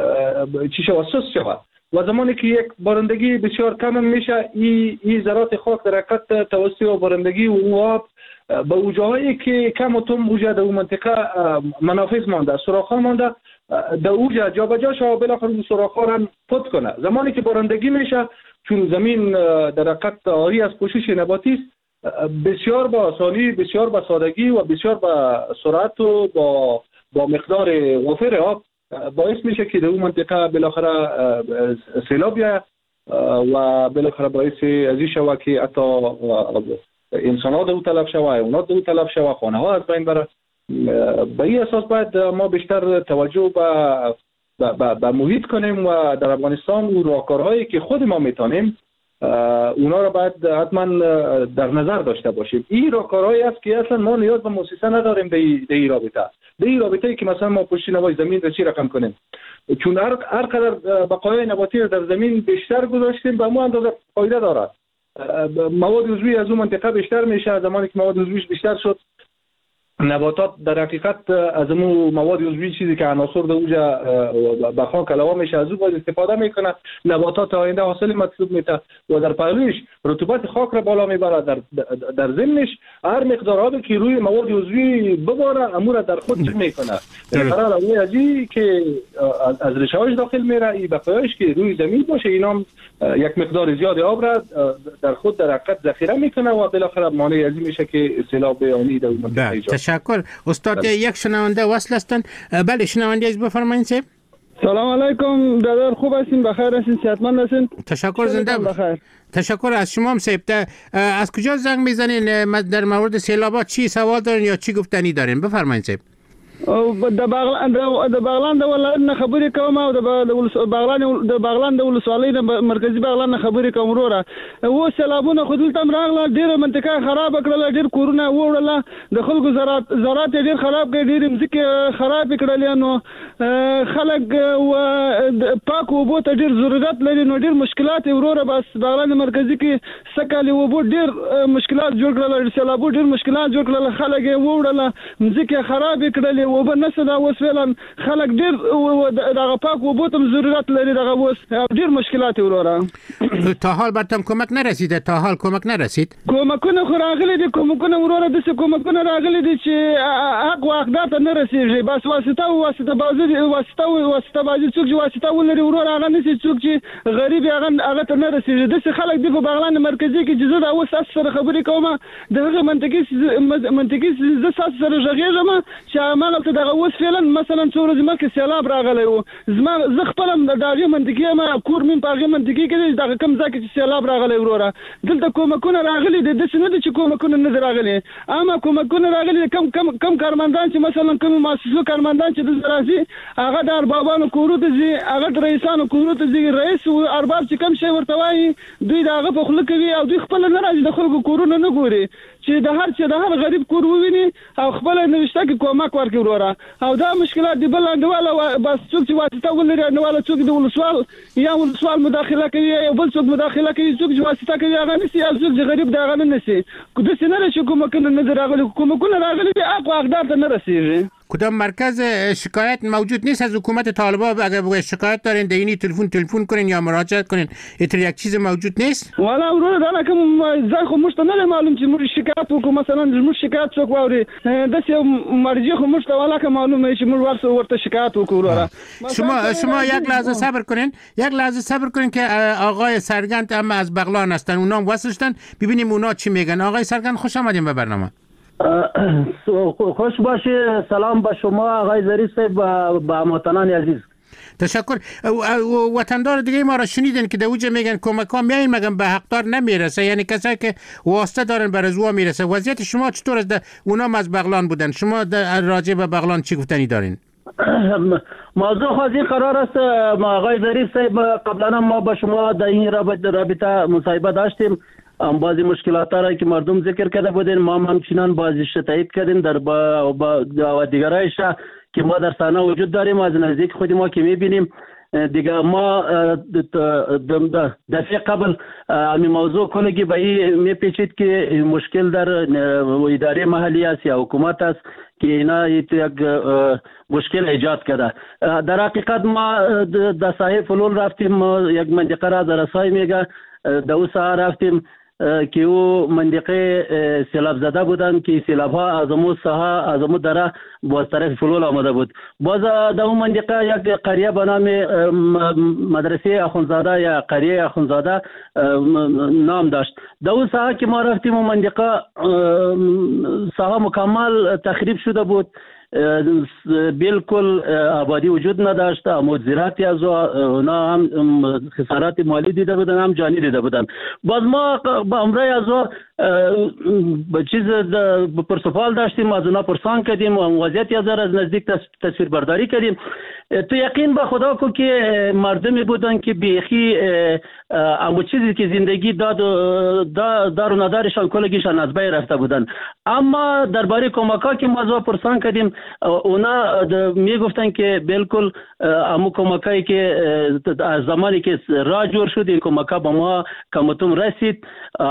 چی شود سوس شود و زمانی که یک بارندگی بسیار کم میشه این این ذرات خاک در حقیقت توسط بارندگی و آب به اوجاهایی که کم و تم اوجه در اون منطقه منافذ مانده سوراخ‌ها مانده در اوجه جا به جا شود بالاخره اون سوراخ‌ها را پد کنه. زمانی که بارندگی میشه چون زمین در حقیقت آری از پوشش نباتی است بسیار با آسانی بسیار با سادگی و بسیار با سرعت و با با مقدار وافر آب باعث میشه که در اون منطقه بالاخره سیلاب بیاید و بالاخره باعث از این شود که حتی انسان‌ها در او تلف شود، حیوانات در او تلف شود، خانه‌ها از بین بره. به این اساس باید ما بیشتر توجه به به به محیط کنیم و در افغانستان اون راهکارهایی که خود ما میتونیم اونا را باید حتما در نظر داشته باشیم. این راهکارهایی است که اصلا ما نیاز به مؤسسه نداریم در این رابطه. در این رابطه که مثلا ما پشت نوای زمین را چی رقم کنیم، چون هر هر قدر بقایای نباتی را در زمین بیشتر گذاشتیم به ما اندازه فایده دارد. مواد عضوی از اون منطقه بیشتر میشه. زمانی که مواد عضویش بیشتر شد نباتات در حقیقت از اون مواد عضوی چیزی که عناصر در اونجا به خاک علاوه میشه از اون باید استفاده میکنه. نباتات آینده حاصل مطلوب میده و در پهلویش رطوبت خاک را بالا میبره. در در ضمنش هر مقدار آبی که روی مواد عضوی بباره امور در خود چی میکنه قرار اون ازی که از ریشه‌هاش داخل میره این بقایاش که روی زمین باشه اینا یک مقدار زیاد آب را در خود در حقیقت ذخیره میکنه و بالاخره مانع از این میشه که سیلاب آنی در اون تشکر. استاد یک شنونده وصل هستن. بله شنونده از بفرمایید صاحب. سلام علیکم دادر، خوب هستین؟ بخیر هستین؟ صحتمند هستین؟ تشکر زنده بخیر. تشکر از شما هم صاحب. از کجا زنگ میزنین در مورد سیلابات؟ چی سوال دارین یا چی گفتنی دارین؟ بفرمایید صاحب. د باغلان د باغلان د ولایت خبرې کوم او د باغلان د باغلان د ولسوالۍ د مرکزی باغلان خبرې کوم وروره. و سیلابونه خو دلته راغله ډېره منطقه خراب کړله، ډېر کورونه وړله، د خلکو زراعت زراعت ډېر خراب کړ، ډېر ځمکې خراب کړلې. نو خلک و پاک اوبو ته ډېر ضرورت لري، نو ډېر مشکلات وروره. بس باغلان مرکزی کې سکه له اوبو ډېر مشکلات جوړ کړل، سیلابو ډېر مشکلات جوړ کړل، خلک یې وړله، ځمکې خراب کړلې. و به نسل اوس فعلا خلک ډیر دغه پاک وبو ته ضرورت لري، دغه اوس ډیر مشکلات وروره. تا حال برتم کمک نرسیده؟ تا حال کمک نرسید؟ کومکونه خو راغلي دي، کومکونه وروره د څه کومکونه راغلي دي چې حق واقعیت نه رسیږي. بس واسطه واسطه بازي واسطه واسطه بازي څوک چې واسطه ولري وروره هغه نشي، څوک چې غریب هغه هغه ته نه رسیږي. د څه خلک د باغلان مرکزی کې چې زه د اوس سره خبرې کوم دغه منطقي منطقي ز سره ژغېږم چې عمل دلته دغه اوس فعلا مثلا څو ورځې مخکې سیلاب راغلی و زما زه خپل هم د هغې منطقې یم کور مې په هغې منطقې کې دی دغه کوم ځای کې چې سیلاب راغلی وروره دلته کومکونه راغلي دي داسې نه دي چې کومکونه نه دي راغلي اما کومکونه راغلي کم کم کم کارمندان چې مثلا کوم مؤسسو کارمندان چې دلته راځي هغه د اربابانو کورو ته ځي هغه د رئیسانو کورو ته ځي رئیس او ارباب چې کوم شی ورته وایي دوی د هغه په خوله کوي او دوی خپل نه راځي د خلکو کورونه نه ګوري چې د هر چې د هر غریب کور وویني او خپل نوښته کې کومک ورکړي وروره او دا مشکلات دی بل انډواله بس څوک چې واسطه ولري انډواله څوک د ولسوال یا ولسوال مداخله کوي او بل څوک مداخله کوي څوک چې واسطه کوي هغه نسی او څوک چې غریب دی هغه نه نسی د سینره چې کومکونه نه راغلي کومکونه راغلي دي اقوا اقدار ته نه رسیږي کدام مرکز شکایت موجود نیست از حکومت طالبان؟ اگر بگه شکایت دارین دینی تلفن تلفن کنین یا مراجعه کنین اتر یک چیز موجود نیست؟ والا ورور دانا که زای خو مشت نه معلوم چې مور شکایت وکړو مثلا مور شکایت څوک واوري داسې مرجع خو مشت والا که معلومه چې مور ورته ورته شکایت وکړو. شما شما یک لحظه صبر کنین یک لحظه صبر کنین که آقای سرگند هم از بغلان هستن اونا هم وصلشتن ببینیم اونا چی میگن. آقای سرگند خوش آمدین به برنامه. خوش باشه. سلام به شما آقای ظریف صاحب با هموطنان عزیز. تشکر. وطندار دیگه ما را شنیدن که دوجه میگن کمک ها میایین مگم به حقدار نمیرسه، یعنی کسایی که واسطه دارن بر ازوا میرسه. وضعیت شما چطور است؟ اونا هم از بغلان بودن، شما راجع به بغلان چی گفتنی دارین؟ موضوع خاصی قرار است آقای ظریف صاحب. قبلا ما با شما در این رابطه مصاحبه داشتیم، بعضی مشکلات را که مردم ذکر کرده بودین ما همچنان بعضیش تایید کردیم در با, با دیگرایش که ما در صحنه وجود داریم از نزدیک خود ما که میبینیم. دیگه ما دفعه قبل امی موضوع کلگی به این میپیچید که مشکل در اداره محلی است یا حکومت است که اینا یک مشکل ایجاد کرده. در حقیقت ما در ساحه فلول رفتیم، یک منطقه را در رسای میگه در او ساحه رفتیم که او منطقه سیلاب زده بودن که سیلاب ها از امو ساحه از امو دره باز طرف فلول آمده بود. باز در اون منطقه یک قریه به نام مدرسه اخونزاده یا قریه اخونزاده نام داشت. در اون ساحه که ما رفتیم اون منطقه ساحه مکمل تخریب شده بود، بالکل آبادی وجود نداشت. عمود زراعتی از اونا هم خسارات مالی دیده بودن هم جانی دیده بودن. باز ما با امرای از با چیز پرسپال داشتیم، از اونا پرسان کردیم و وضعیتی از از نزدیک تصویر برداری کردیم. تو یقین به خدا کو که مردمی بودن که بیخی اما چیزی که زندگی داد دار و ندارشان کلگیشان از بین رفته بودن. اما درباره کمکا که ما از پرسان کردیم اونا میگفتن که بالکل امو کمکایی که از زمانی که راه جور شد این کمکا به ما کمتون رسید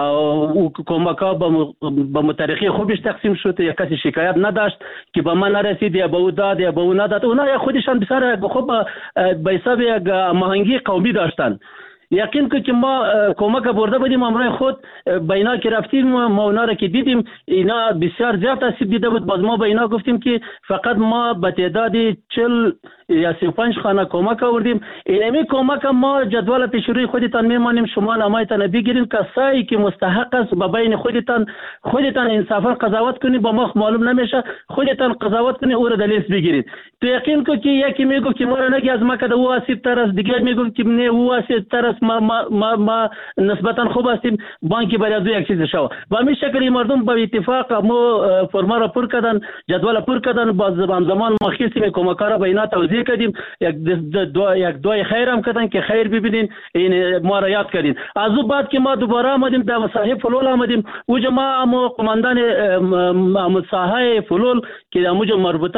و کمکا به متریخی خوبش تقسیم شد، یا کسی شکایت نداشت که به ما نرسید یا به او داد یا به او نداد. اونا خودشان بسیار خوب به حساب یک مهنگی قومی داشتن. یقین که ما کمک برده بودیم امروز خود به اینا که رفتیم ما اونا را که دیدیم اینا بسیار زیاد آسیب دیده بود. باز ما به اینا گفتیم که فقط ما به تعداد چل یا سی و پنج خانه کمک آوردیم. اینمی کمک ما جدول پیشروی خودتان میمانیم، شما نمایتان بگیرین، کسایی که مستحق است به بین خودتان خودتان انصافا قضاوت کنید. با ما معلوم نمیشه، خودتان قضاوت کنید او را در لیست بگیرید. تو یقین که یکی میگه که ما را نگی از ما که او آسیب تر است، دیگه میگه که نه او آسیب تر است، ما ما ما, ما نسبتا خوب هستیم، بانکی برای یک چیز شو. و همین شکلی مردم با اتفاق مو فرما را پر کردن، جدول پر کردن. باز زمان ما خیلی کمک را به اینا توضیح کردیم، یک دو یک دو خیر هم کردن که خیر ببینین این ما را یاد کردین. از اون بعد که ما دوباره آمدیم در صاحب فلول آمدیم، اوج ما امو قماندان امو ساحه فلول که اموج مربوطه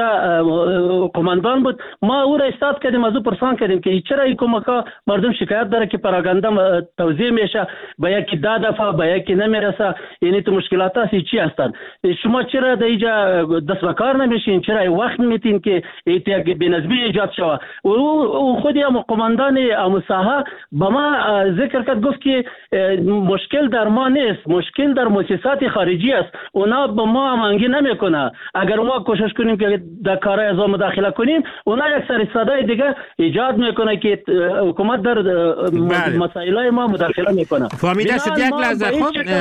قماندان بود، ما او را استاد کردیم، از او پرسان کردیم که چرا این کمکا مردم شکایت داره که پراگاندا توزیع میشه، با یکی ده دفعه با یکی نمیرسه، یعنی تو مشکلات هستی چی هستن؟ شما چرا در اینجا دست به کار نمیشین؟ چرا وقت میتین که یک بنظمی ایجاد شود؟ او خودی هم قماندان امو ساحه با ما ذکر کرد، گفت که مشکل در ما نیست، مشکل در مؤسسات خارجی است، اونا با ما هماهنگی نمیکنه. اگر ما کوشش کنیم که در کارهای از مداخله کنیم، اونا یک سر صدای دیگه ایجاد میکنه که حکومت در مسائل ما مداخله میکنه. فهمیده شد. یک لحظه خب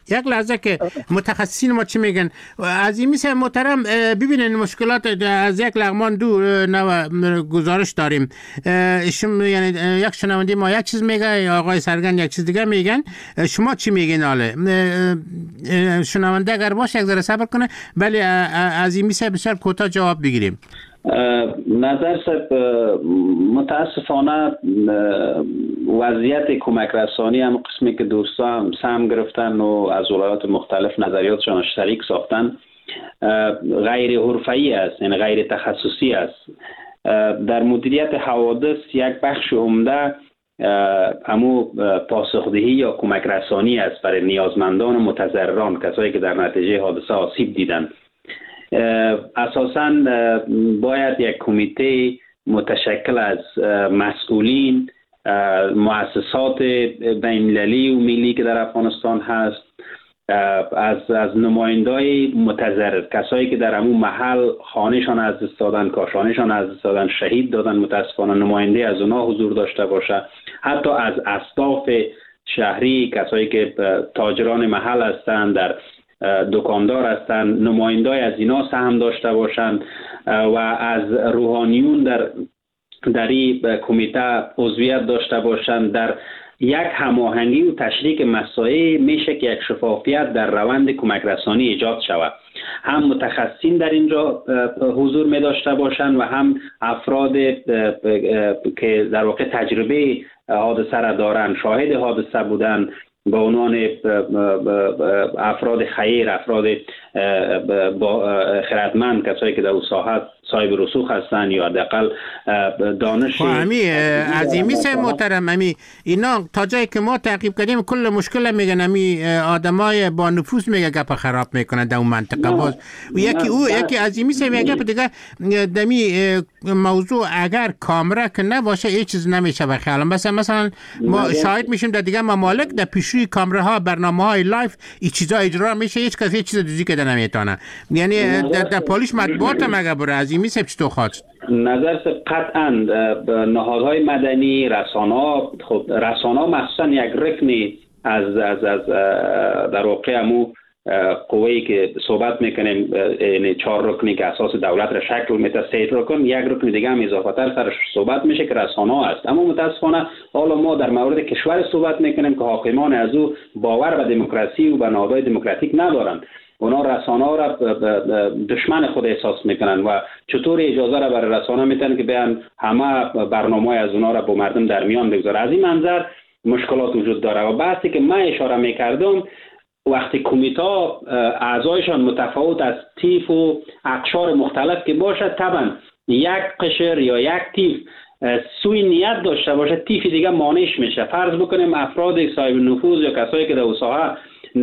یک لحظه که متخصصین ما چی میگن. عزیمی صاحب محترم ببینین مشکلات از یک لغمان دو نو گزارش داریم. شما یعنی یک شنونده ما یک چیز میگه، آقای سرگن یک چیز دیگه میگن. شما چی میگین؟ حالا شنونده اگر باشه یک ذره صبر کنه. ولی عزیمی صاحب بسیار کوتاه جواب بگیریم. نظر صاحب متاسفانه وضعیت کمک رسانی هم قسمی که دوستان سهم گرفتن و از ولایات مختلف نظریاتشان شریک ساختن غیر حرفه‌ای است، یعنی غیر تخصصی است. در مدیریت حوادث یک بخش عمده امو پاسخدهی یا کمک رسانی است برای نیازمندان و متضرران، کسایی که در نتیجه حادثه آسیب دیدند. اساساً باید یک کمیته متشکل از مسئولین، مؤسسات بین‌المللی و ملی که در افغانستان هست، از از نمایندای متضرر، کسایی که در همون محل خانهشان از دست دادن، کاشانشان از دست دادن، شهید دادن، متاسفانه نماینده از اونها حضور داشته باشه. حتی از اسلاف شهری، کسایی که تاجران محل هستند، در دکاندار هستند، نمایندای از اینا سهم داشته باشند و از روحانیون در در این کمیته عضویت داشته باشند. در یک هماهنگی و تشریک مسائل میشه که یک شفافیت در روند کمک رسانی ایجاد شود. هم متخصصین در اینجا حضور می داشته باشند و هم افراد که در واقع تجربه حادثه را دارند، شاهد حادثه بودن، به عنوان افراد خیر، افراد خردمند، کسایی که در اون ساحت صاحب رسوخ هستن یا حداقل دانش. امی عظیمی صاحب محترم، امی اینا تا جایی که ما تعقیب کردیم کل مشکل میگن امی آدمای با نفوذ میگه گپ خراب میکنن در اون منطقه. باز و یکی او یکی عظیمی صاحب میگه دیگه دمی موضوع اگر کامرا که نباشه هیچ چیز نمیشه به خیال. مثلا مثلا ما شاهد میشیم در دیگه ممالک در پیشروی کامراها برنامه‌های لایف این چیزا اجرا میشه، هیچ کسی هیچ چیز دیگه که نمیتونه. یعنی در, در پالیش مطبوعات مگه بر میسه چطور خواست؟ نظر قطعا نهادهای مدنی، رسانه‌ها، خب رسانه‌ها مخصوصا یک رکنی از از از در واقع امو قوه‌ای که صحبت میکنیم، یعنی چهار رکنی که اساس دولت را شکل میده، سه رکن، یک رکن دیگه هم اضافه تر سرش صحبت میشه که رسانه‌ها است. اما متاسفانه حالا ما در مورد کشور صحبت میکنیم که حاکمان از او باور به دموکراسی و به نهادهای دموکراتیک ندارند. اونا رسانه ها را دشمن خود احساس میکنن و چطور اجازه را برای رسانه میتن که بیان همه برنامه از اونا را با مردم در میان بگذاره. از این منظر مشکلات وجود داره و بحثی که من اشاره میکردم، وقتی کمیته اعضایشان متفاوت از تیف و اقشار مختلف که باشه، طبعا یک قشر یا یک تیف سوی نیت داشته باشه، تیف دیگه مانعش میشه. فرض بکنیم افراد صاحب نفوذ یا کسایی که در ساحه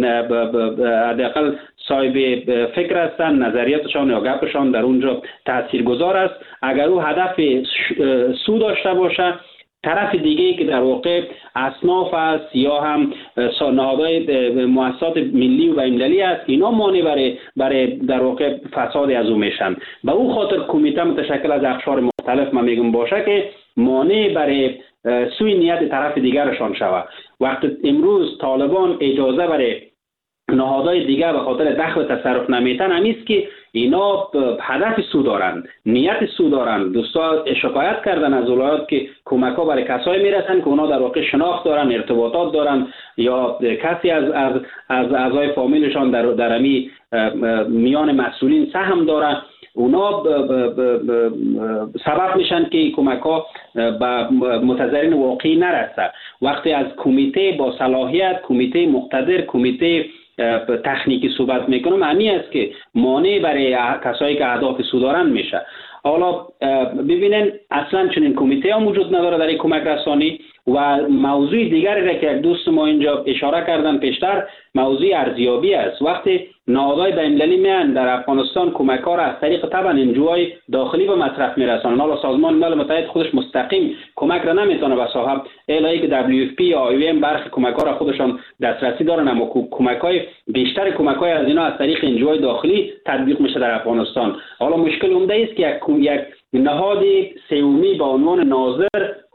حداقل صاحب فکر هستن، نظریاتشان یا گپشان در اونجا تاثیرگذار است. اگر او هدف سود داشته باشه، طرف دیگه که در واقع اصناف است یا هم نهادهای مؤسسات ملی و بین‌المللی است، اینا مانع برای برای در واقع فساد از او میشن. به او خاطر کمیته متشکل از اقشار مختلف من میگم باشه که مانع برای سوی نیت طرف دیگرشان شود. وقتی امروز طالبان اجازه برای نهادهای دیگر به خاطر دخل تصرف نمیتن، همیست که اینا هدف سود دارند، نیت سود دارند. دوستا شکایت کردن از ولایات که کمک ها برای کسایی میرسن که اونا در واقع شناخت دارن، ارتباطات دارن یا کسی از از از اعضای فامیلشان در در امی میان مسئولین سهم دارن، اونا سبب میشن که کمک ها به متضررین واقعی نرسه. وقتی از کمیته با صلاحیت، کمیته مقتدر، کمیته تکنیکی صحبت میکنم، معنی است که مانع برای کسایی که اهداف سود دارند میشه. حالا ببینن اصلا چنین کمیته هم وجود نداره در کمک رسانی. و موضوع دیگری را که یک دوست ما اینجا اشاره کردن پیشتر، موضوع ارزیابی است. وقتی نهادهای بین‌المللی میان در افغانستان کمک ها را از طریق طبعا انجوهای داخلی به مصرف میرسانن، حالا سازمان ملل متحد خودش مستقیم کمک را نمیتونه به صاحب الهی که دبلیو اف پی یا آی ام برخی کمک ها را خودشان دسترسی دارن، اما کمک های بیشتر کمک های از اینا از طریق انجوهای داخلی تطبیق میشه در افغانستان. حالا مشکل عمده است که یک یک نهاد سومی با عنوان ناظر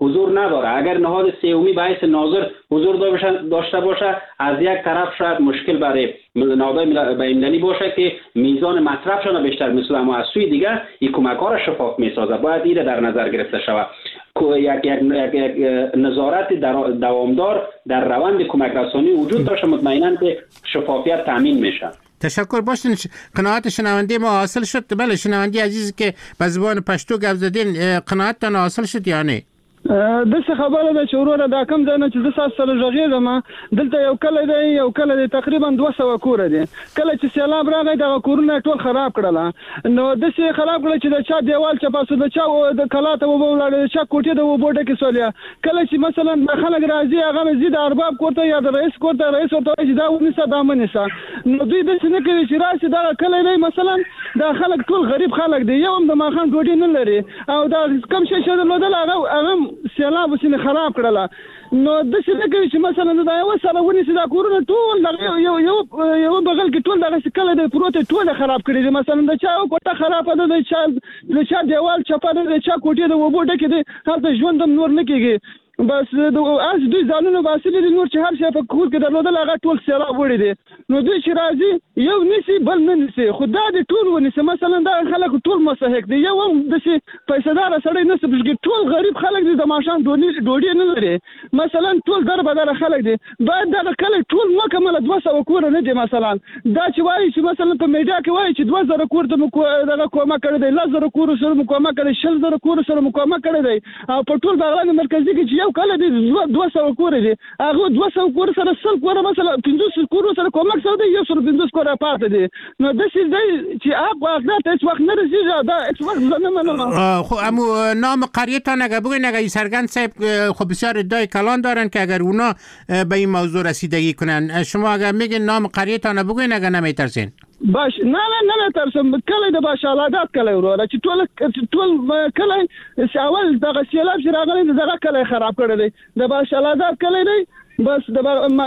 حضور نداره. اگر نهاد سومی به حیث ناظر حضور داشته باشه، از یک طرف شاید مشکل برای نهادهای بین‌المللی باشه که میزان مصرفشان بیشتر میسازه، اما از سوی دیگر این کمک ها را شفاف میسازه. باید این در نظر گرفته شود. یک یک یک نظارت دوامدار در روند کمک رسانی وجود داشته، مطمئنا که شفافیت تامین میشه. تشکر. باشین قناعت شنونده ما حاصل شد؟ بله شنونده عزیزی که به زبان پشتو گپ زدین قناعتتان حاصل شد یا نه؟ دغه خبره ده چې وروره دا کم ځای نه چې زه تاسو سره غږېږم، دلته یو کلی دی یو کلی دی تقریبا دوه سوه کوره دي. کله چې سیلاب راغی دغه کورونه ټول خراب کړل، نو داسې خراب کړل چې د چا دیوال چپه سو، د چا د کلا ته اوبه ولاړې، د چا کوټې د اوبو ډکې سولې. کله چې مثلا خلک راځي هغه زی د ارباب کور ته یا د رئیس کور ته، رئیس ورته وایي چې دا ونیسه دا مه نیسه. نو دوی داسې نه کوي چې راشي دغه کلی دی مثلا دا خلک ټول غریب خلک دي، یو هم د ماښام ډوډۍ نه لري او دا کم شی چې درلودل هغه هغه سیلاب وسینه خراب کړله. نو داسې نه کوي چې مثلا دا یو سره ونیسي دا کورونه ټول یو یو یو بغل کې ټول دغه کله د پروت ټول خراب کړي دي. مثلا د چا کوټه خراب ده، د چا د چا دیوال چپه ده، د چا کوټې د اوبو ډکې دي، هلته ژوند هم نور نه کېږي. بس د اس دوی ځانونه باسي دي، نور چې هر شي په کور کې درلودل هغه ټول سیلاب وړي دي. نو دوی چې راځي یو نیسي بل نه نیسي، خو دا د ټول ونیسي. مثلا دا خلک ټول مستحق دي، یو هم داسې پیسهدار سړی نه څه، ټول غریب خلک دي، د ماښام ډوډۍ نه لري. مثلا ټول در بدره خلک دي. باید دغه کلی ټول مکمله دوه سوه کوره نه دي. مثلا دا چې وایي چې مثلا په میډیا کې وایي چې دوه زره کور ته مو دغه کومک کړی دی، لس زره کورو سره مو کومک کړی، شل زره کورو سره مو کومک کړی دی، او په ټول بغلان مرکزي کې چې یو کله دي دوه سوه کوره دي، هغه دوه سوه کوره سره سل کوره مثلا پنځوس کوره سره کومک سره دی، یو سل پنځوس کوره پاتې دي. نو داسې دی چې حق واقعیت هیڅ وخت نه رسېږي. دا هیڅ وخت زه نه منم. خو امو نام قریتان اگر بگوین، اگر سرگند صاحب خب بسیار ادعای کلان دارن که اگر اونا به این موضوع رسیدگی کنن، شما اگر میگین نام قریتان بگوین اگر نمیترسین؟ باش نه نه نه ترسم کله د باشالادات کله وروره چې ټول ټول کله اول دغه سیلاب چې راغلی دغه کله خراب کړی دی، د باشالادات کله دی، بس د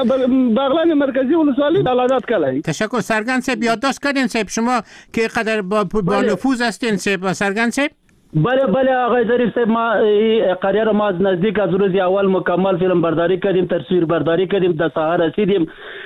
بغلان مرکزی ولسوالی باشالادات کله. تشکر. سرگند صاحب یادداشت کردین صاحب شما که قدر با, با نفوذ هستین صاحب سرگند صاحب؟ بله بله آقای ظریف صاحب، ما قریه ما از نزدیک از روز اول مکمل فیلم برداری کردیم، تصویر برداری کردیم، در ساحه رسیدیم.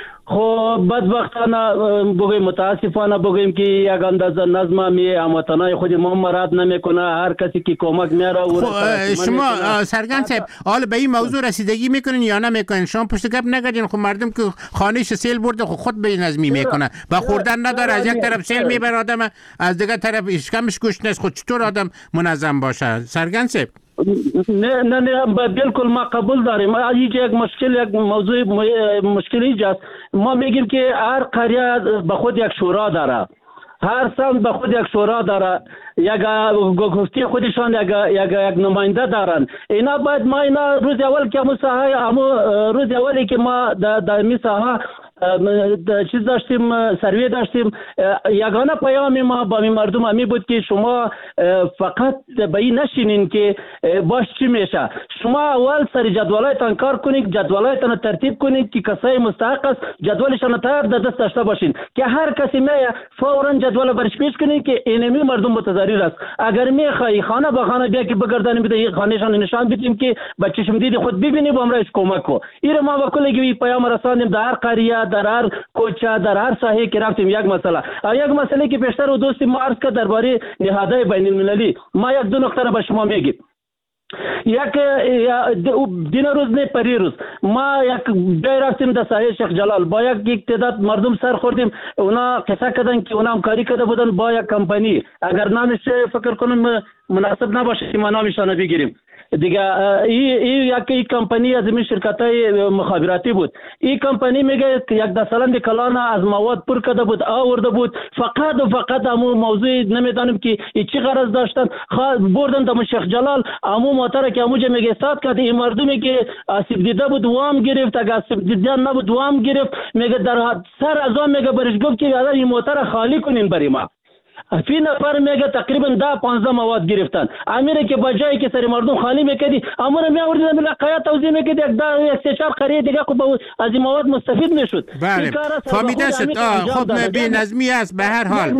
خب بدبختانه بگویم متاسفانه بگویم که یک اندازه نظم می هموطنای خود ما مراد نمیکنه، هر کسی که کمک میاره او شما سرگند صاحب حالا به این موضوع رسیدگی میکنین یا نمیکنین؟ شما پشت گپ نگردین؟ خب مردم که خانهش سیل برده خب خود به نظمی میکنه، با خوردن نداره، از یک طرف سیل میبره آدم، از دیگه طرف اشکمش گوشت نیست، خود چطور آدم منظم باشه؟ سرگند صاحب نه نه نه بالکل ما قبول داریم. اینجا یک مشکل یک موضوع مشکل اینجاست. ما میگیم که هر قریه به خود یک شورا داره، هر سمت به خود یک شورا داره، یک گفتی خودشان یک یک یک نماینده دارن. اینا باید ما اینا روز اول که ما ساحه اما روز اولی که ما در در می ساحه چیز داشتیم، سروی داشتیم، یگانه پیام ما با مردم همی بود که شما فقط به این نشینین که باش چی میشه، شما اول سر جدولایتان کار کنید، جدولایتان ترتیب کنید که کسای مستحق است جدولشان تایید در دست داشته باشین، که هر کسی میه فورا جدول برش پیش کنید که اینمی مردم متضرر است. اگر میخوای خانه به خانه بیا که بگردانی بده خانهشان نشان بدیم که با چشم دید خود ببینی با امرش کمک کو. این ما با کلی پیام رساندیم در هر قریه، در هر کوچه، در هر ساحه که رفتیم. یک مسئله یک مسئله که پیشتر و دوستی ما عرض کرد درباره نهادهای بین المللی، ما یک دو نکته را به شما میگیم. یک دین روز نه پری روز ما یک جای رفتیم در ساحه شیخ جلال، با یک تعداد مردم سر خوردیم، اونا قصه کردن که اونا همکاری کرده بودن با یک کمپانی، اگر نامش فکر کنم مناسب نباشه که ما نامشان بگیریم دیگه. این ای یک کمپانی از این شرکت‌های مخابراتی بود. این کمپانی میگه که یک دستلند کلان از مواد پر کرده بود، آورده بود، فقط و فقط همون موضوع نمیدانیم که چی غرض داشتن، بردن در شیخ جلال همون موتر که همونجا میگه استاد کرد. این مردمی که آسیب دیده بود وام گرفت، اگه آسیب دیده نبود وام گرفت، میگه در سر از آن میگه برش گفت که این موتر خالی کنین برای ما. فی نفر میگه تقریبا ده پانزده مواد گرفتن. امیره که بجایی که سر مردم خالی میکردی امور میآوردن ملقیات توزیع میکردی یک ده یک سه چهار قریه دیگه خب از این مواد مستفید میشد. بله فهمیده شد. خب بی نظمی است به هر حال.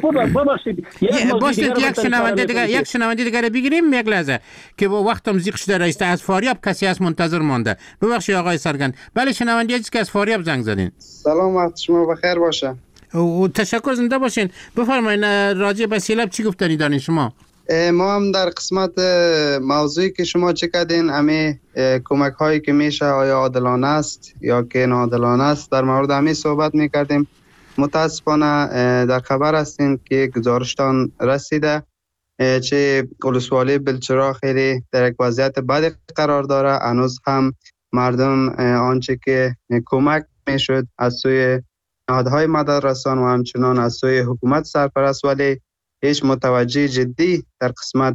باشید یک شنونده دیگه یک شنونده دیگه رو بگیریم یک لحظه که وقتم زیق شده. رئیس از فاریاب کسی از منتظر مانده. ببخشید آقای سرگند. بله شنونده عزیز که از فاریاب زنگ زدین. سلام وقت شما بخیر باشه. و تشکر زنده باشین. بفرمایید راجع به سیلاب چی گفتنی دارین شما؟ ما هم در قسمت موضوعی که شما چه کردین امی کمک هایی که میشه آیا عادلانه است یا که ناعادلانه است در مورد امی صحبت میکردیم. متاسفانه در خبر هستین که گزارشتان رسیده چه ولسوالی بلچرا خیلی در یک وضعیت بد قرار داره. هنوز هم مردم آنچه که کمک میشد از سوی نهادهای مددرسان و همچنان از سوی حکومت سرپرست ولی هیچ متوجه جدی در قسمت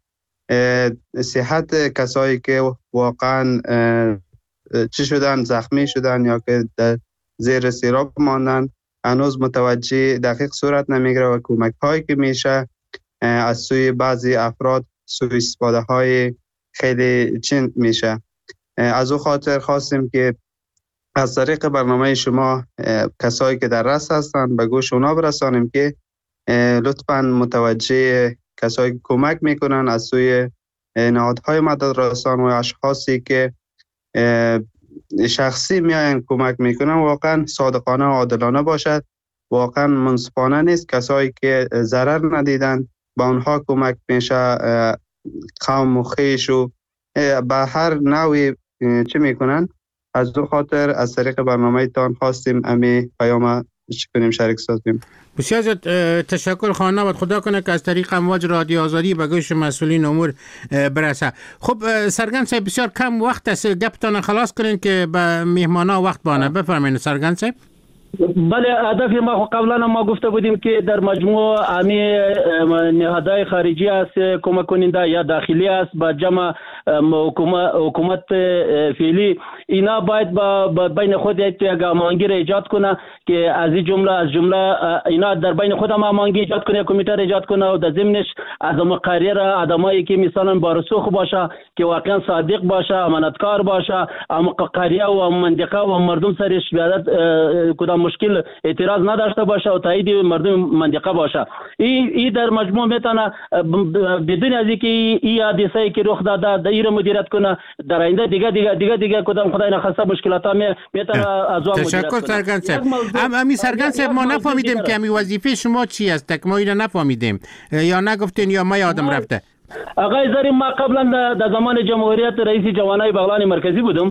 صحت کسایی که واقعا چی شدن زخمی شدن یا که در زیر سیراب ماندن هنوز متوجه دقیق صورت نمیگیره و کمک هایی که میشه از سوی بعضی افراد سوی استفاده های خیلی چند میشه. از او خاطر خواستیم که از طریق برنامه شما کسایی که در رس هستند به گوش اونا برسانیم که لطفاً متوجه کسایی که کمک میکنن از سوی نهادهای مددرسان و اشخاصی که شخصی میاین کمک میکنن واقعا صادقانه و عادلانه باشد. واقعا منصفانه نیست. کسایی که ضرر ندیدن با اونها کمک میشه. قوم و خویش و به هر نوعی چی میکنن. از دو خاطر از طریق برنامه تان خواستیم امی پیام چی کنیم شریک سازیم. بسیار تشکر خانم و خدا کنه که از طریق امواج رادیو آزادی به گوش مسئولین امور برسه. خب سرگند صاحب بسیار کم وقت است گپتان خلاص کنین که به مهمانا وقت بانه. بفرمایید سرگند صاحب. بله هدف ما قبلا ما گفته بودیم که در مجموع امی نهادهای خارجی است کمک کننده یا داخلی است با جمع حکومت فعلی اینا باید با بین خود یک هماهنگی را ایجاد کنه که از این جمله از جمله اینا در بین خود هم هماهنگی ایجاد کنه کمیته را ایجاد کنه و در ضمنش از مقرر آدمایی که مثلا با رسوخ باشه که واقعا صادق باشه امانتکار باشه قریه و منطقه و مردم سرش بیادت کدام مشکل اعتراض نداشته باشه و تایید مردم منطقه باشه. این ای در مجموع میتونه بدون از اینکه این حادثه‌ای که رخ داده این رو مدیریت کنه در آینده دیگه دیگه دیگه دیگه کدام خدای نخواسته مشکلات ها میتونه از اون مدیریت کنه. تشکر سرگند صاحب. امی سرگند صاحب ما نفهمیدیم که امی وظیفه شما چی است. تک ما اینو نفهمیدیم یا نگفتین یا ما یادم رفته. آقای زریم ما قبلا در زمان جمهوریت رئیس جوانای بغلان مرکزی بودم.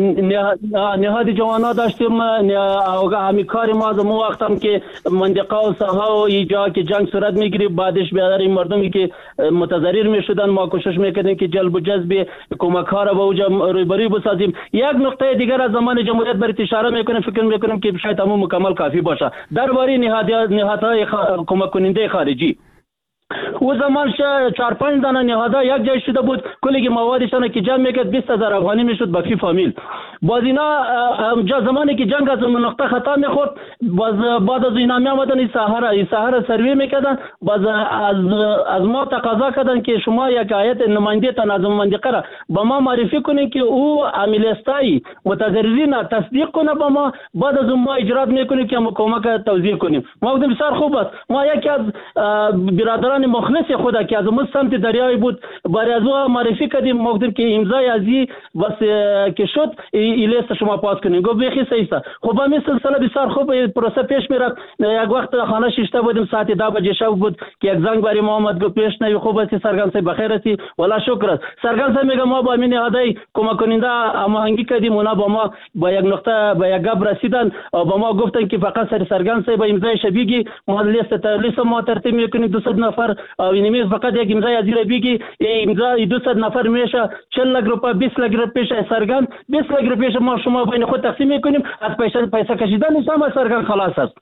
نهاد جوانا داشتیم همی کار ما از اون وقت هم که منطقه و ساحه و اینجا که جنگ صورت میگیری بعدش بیادر این مردمی که متضرر میشدن ما کوشش میکردیم که جلب و جذب کمک ها را به اوجا روبروی بسازیم. یک نقطه دیگر از زمان جمهوریت بر اشاره میکنیم فکر میکنیم که شاید همون مکمل کافی باشه درباره نهادهای کمک کننده خارجی. او زمان چهار پنج دانه نهادها یک جای شده بود کلی موادشان که جمع میکرد بیست هزار افغانی میشد با فی فامیل. باز اینا زمانی که جنگ از اون نقطه خطا میخورد باز بعد از اینا میامدن این ساحه این ساحه سروی میکردن باز از از ما تقاضا کردن که شما یک هیئت نماینده تان از منطقه را با ما معرفی کنین که او عاملستای متضررین تصدیق کنه با ما بعد از اون ما اجرات میکنیم که ما کمک توزیع کنیم. ما گفتیم بسیار خوب است. ما یکی از برادران مخلص خدا که از اون سمت دریای بود برای از او معرفی کردیم. ما گفتیم که امضای ازی بس که شد این لیست شما پاس کنیم. گفت بخی سیستا. خب همین سلسله بسیار خوب پروسه پیش میرفت. یک وقت خانه شیشته بودیم ساعت ده بجه شب بود که یک زنگ برای محمد گفت پیش نوی خوب است سرگند صاحب بخیر هستی والا شکر است. سرگند صاحب میگه ما با همین نهادهای کمک کننده هماهنگی کردیم اونا با ما با یک نقطه با یک گپ رسیدن و با ما گفتن که فقط سر سرگند صاحب امضای شبیگی ما لیست لیست ما ترتیب میکنیم دویست نفر و اینمی فقط یک امضای از این بگی امضا دویست نفر میشه چهل لک روپیه بیست لک روپیه پیش سرگند بیست لک روپیه ما شما بین خود تقسیم میکنیم از پیسه پیسه کشیدن نظام سرگند خلاص است.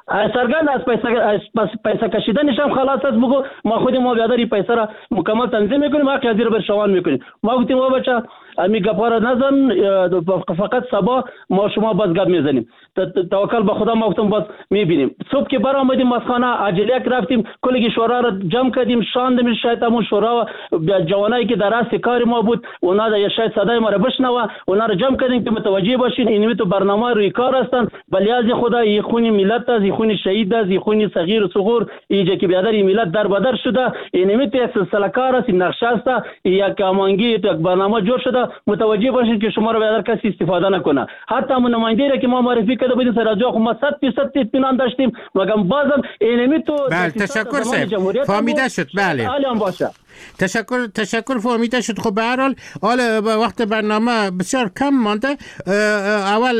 سرگند از پیسه از پیسه کشیدنش هم خلاص است. بگو ما خودی ما بیادری پیسه را مکمل تنظیم میکنیم، حق از زیر بر شوان میکنیم. ما گفتیم ما بچه امی گپارا نزن، فقط صبح ما شما باز گپ میزنیم، توکل به خدا. ما گفتم باز میبینیم. صبح که بر آمدیم از خانه عجله رفتیم، کلیگی شورا را جمع کردیم، شاندیم. شاید همون شورا جوانایی که در راست کار ما بود اونا یا شاید صدای ما را بشنوه، اونا را جمع کردیم که متوجه باشین اینمی تو برنامه روی کار هستن. بلیاز خدا این خونی ملت است، این خونی شهید است، این خونی صغیر و صغور اینجا که بیادر این ملت در بدر شده. اینمی تو یک سلسله کار است، این نقشه است، یک امانگی تو یک برنامه جور شده. متوجه باشین که شما را بیادر کسی استفاده نکنه. حتی همون نماینده را که ما معرفی کرده بودیم سر از جا خود ما صد درصد اطمینان داشتیم، مگر بازم اینمی تو بله تشکر صاحب فهمیده شد. بله باشه. تشکر تشکر فهمیده شد. خب به هر حال حالا وقت برنامه بسیار کم مانده. اول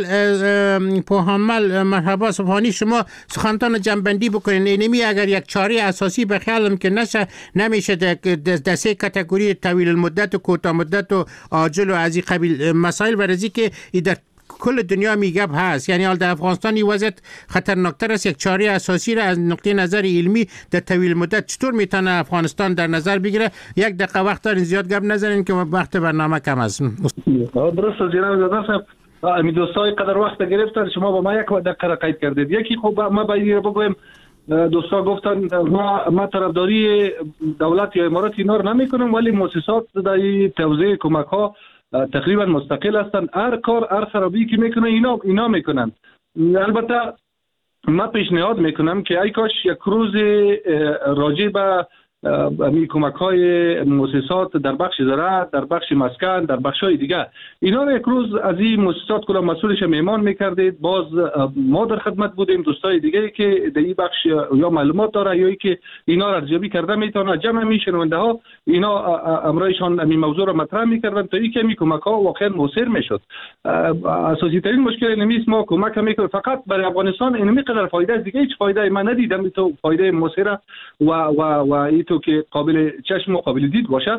پوهمل مرحبا سبحانی شما سخنتان جنبندی بکنین. اینمی اگر یک چاره اساسی به خیالم که نشه نمیشه در سه کاتگوری طویل المدت و کوتاه مدت و عاجل و از این قبیل مسائل برزی که در کل دنیا میگه هست. یعنی حال در افغانستان این وضعیت خطرناکتر است. یک چاره اساسی را از نقطه نظر علمی در طویل مدت چطور میتونه افغانستان در نظر بگیره؟ یک دقیقه وقت دارین، زیاد گپ نزنین که وقت برنامه کم است. درست جناب زاده صاحب، امی دوستای قدر وقت گرفتن، شما با ما یک دقیقه را قید کردید. یکی خب ما باید بگویم دوستا گفتن ما ما طرفداری دولت یا امارات اینا رو نمیکنیم، ولی مؤسسات در توزیع کمک ها تقریبا مستقل هستند. هر کار هر خرابی که میکنه اینا اینا میکنن. البته من پیشنهاد میکنم که ای کاش یک روز راجع به می کمک های مؤسسات در بخش زراعت، در بخش مسکن، در بخش های دیگه اینا رو یک روز از این مؤسسات کلا مسئولش میمان میکردید. باز ما در خدمت بودیم، دوستای دیگه که در این بخش یا معلومات داره یا که اینا را ارزیابی کرده میتونه جمع میشنونده ها اینا امرایشان این موضوع را مطرح میکردن تا اینکه می کمک ها واقعا موثر میشد. اساسی ترین مشکل نمیست ما کمک میکنیم فقط برای افغانستان، این میقدر فایده دیگه هیچ فایده من ندیدم تو فایده موثر و و و ایتو که قابل چشم و قابل دید باشه.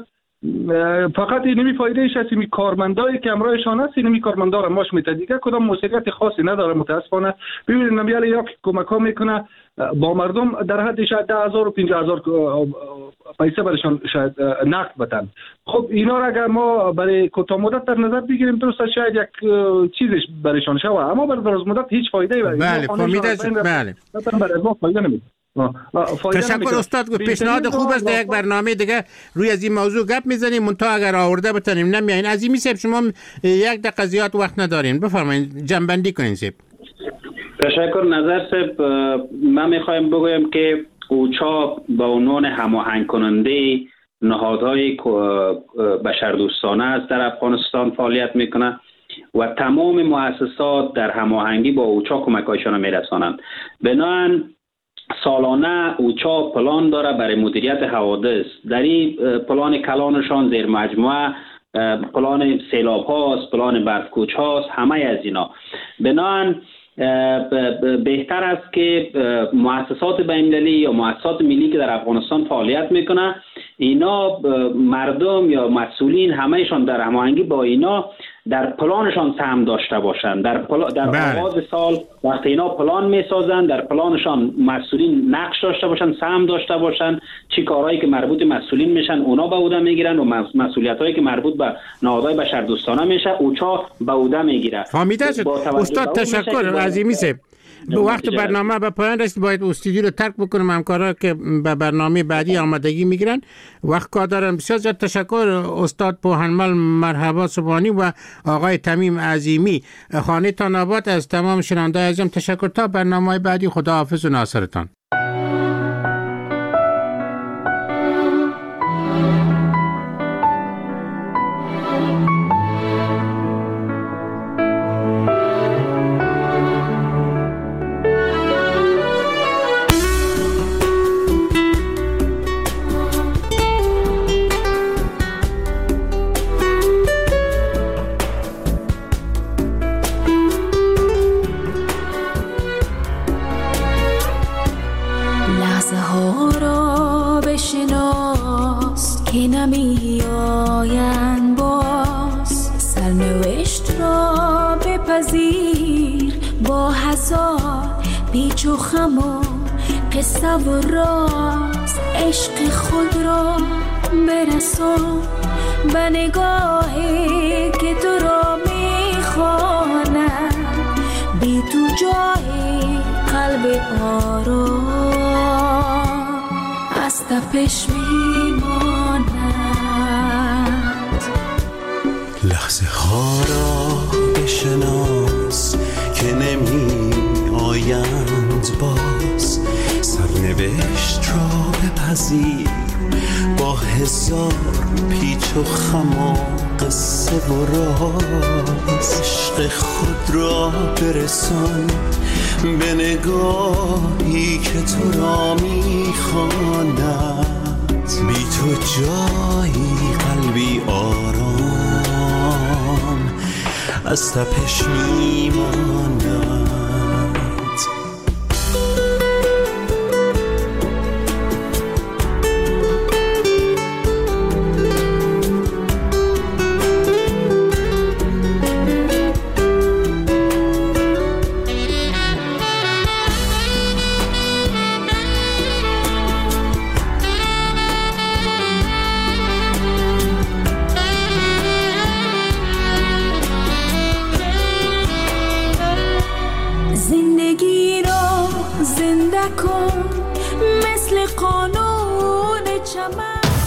فقط اینمی فایده ایش هست می کارمندایی که امرایشان هست، اینمی کارمندا را ماش میته، دیگه کدام موثریت خاصی نداره متاسفانه. ببینید نمیاله یا کمک ها میکنه با مردم در حد شاید ده هزار و پنجاه هزار پیسه برشان شاید نقد بدن. خب اینا را اگر ما برای کوتاه مدت در نظر بگیریم درست شاید یک چیزش برشان شوه، اما برای دراز مدت هیچ فایده ای بله فهمیده شد. بله برای ما فایده نمیده. تشکر استاد. پیشنهاد خوب است در یک برنامه دیگه روی از این موضوع گپ میزنیم، منتها اگر آورده بتونیم نمیاین. عظیمی صاحب شما یک دقیقه زیاد وقت ندارین، بفرمایید جنبندی کنین صاحب. تشکر نظر صاحب. من میخوایم بگویم که اوچا به عنوان هماهنگ کننده نهادهای بشردوستانه است در افغانستان فعالیت میکنه و تمام مؤسسات در هماهنگی با اوچا کمکایشان میرسانند. بنابراین سالانه اوچا پلان داره برای مدیریت حوادث. در این پلان کلانشان زیر مجموعه پلان سیلاب هاست، پلان برفکوچ هاست، همه از اینا. بنابراین بهتر است که مؤسسات بین‌المللی یا مؤسسات ملی که در افغانستان فعالیت میکنه اینا مردم یا مسئولین همهشان در هماهنگی با اینا در پلانشان سهم داشته باشند. در پلا... در آغاز سال وقتی اینا پلان میسازن در پلانشان مسئولین نقش داشته باشند، سهم داشته باشند. چی کارهایی که مربوط مسئولین میشن اونا به عهده میگیرن و مسئولیتایی که مربوط به نهادهای بشردوستانه میشه اوچا به عهده میگیره. فهمیده شد استاد. تشکر عظیمی صاحب. به وقت برنامه به پایان رسید، باید استودیو رو ترک بکنم. همکارا که به برنامه بعدی آمادگی میگیرن وقت کار دارن. بسیار زیاد تشکر استاد پوهنمل مرحبا سبحانی و آقای تمیم عظیمی. خانه تان آباد. از تمام شنوندگان عزیزم تشکر. تا برنامه بعدی خداحافظ و ناصرتان. پیچ و خم قصه و راز عشق خود را برسان به نگاهی که تو را میخواند بی تو جای قلب آرام از تپش میماند. لحظه ها را بشناس که نمی آیند باز، سرنوشت را بپذیر با هزار پیچ و خم و قصه و راز. عشق خود را برسان به نگاهی که تو را میخواند بی تو جایی قلبی آرام از تپش میماند.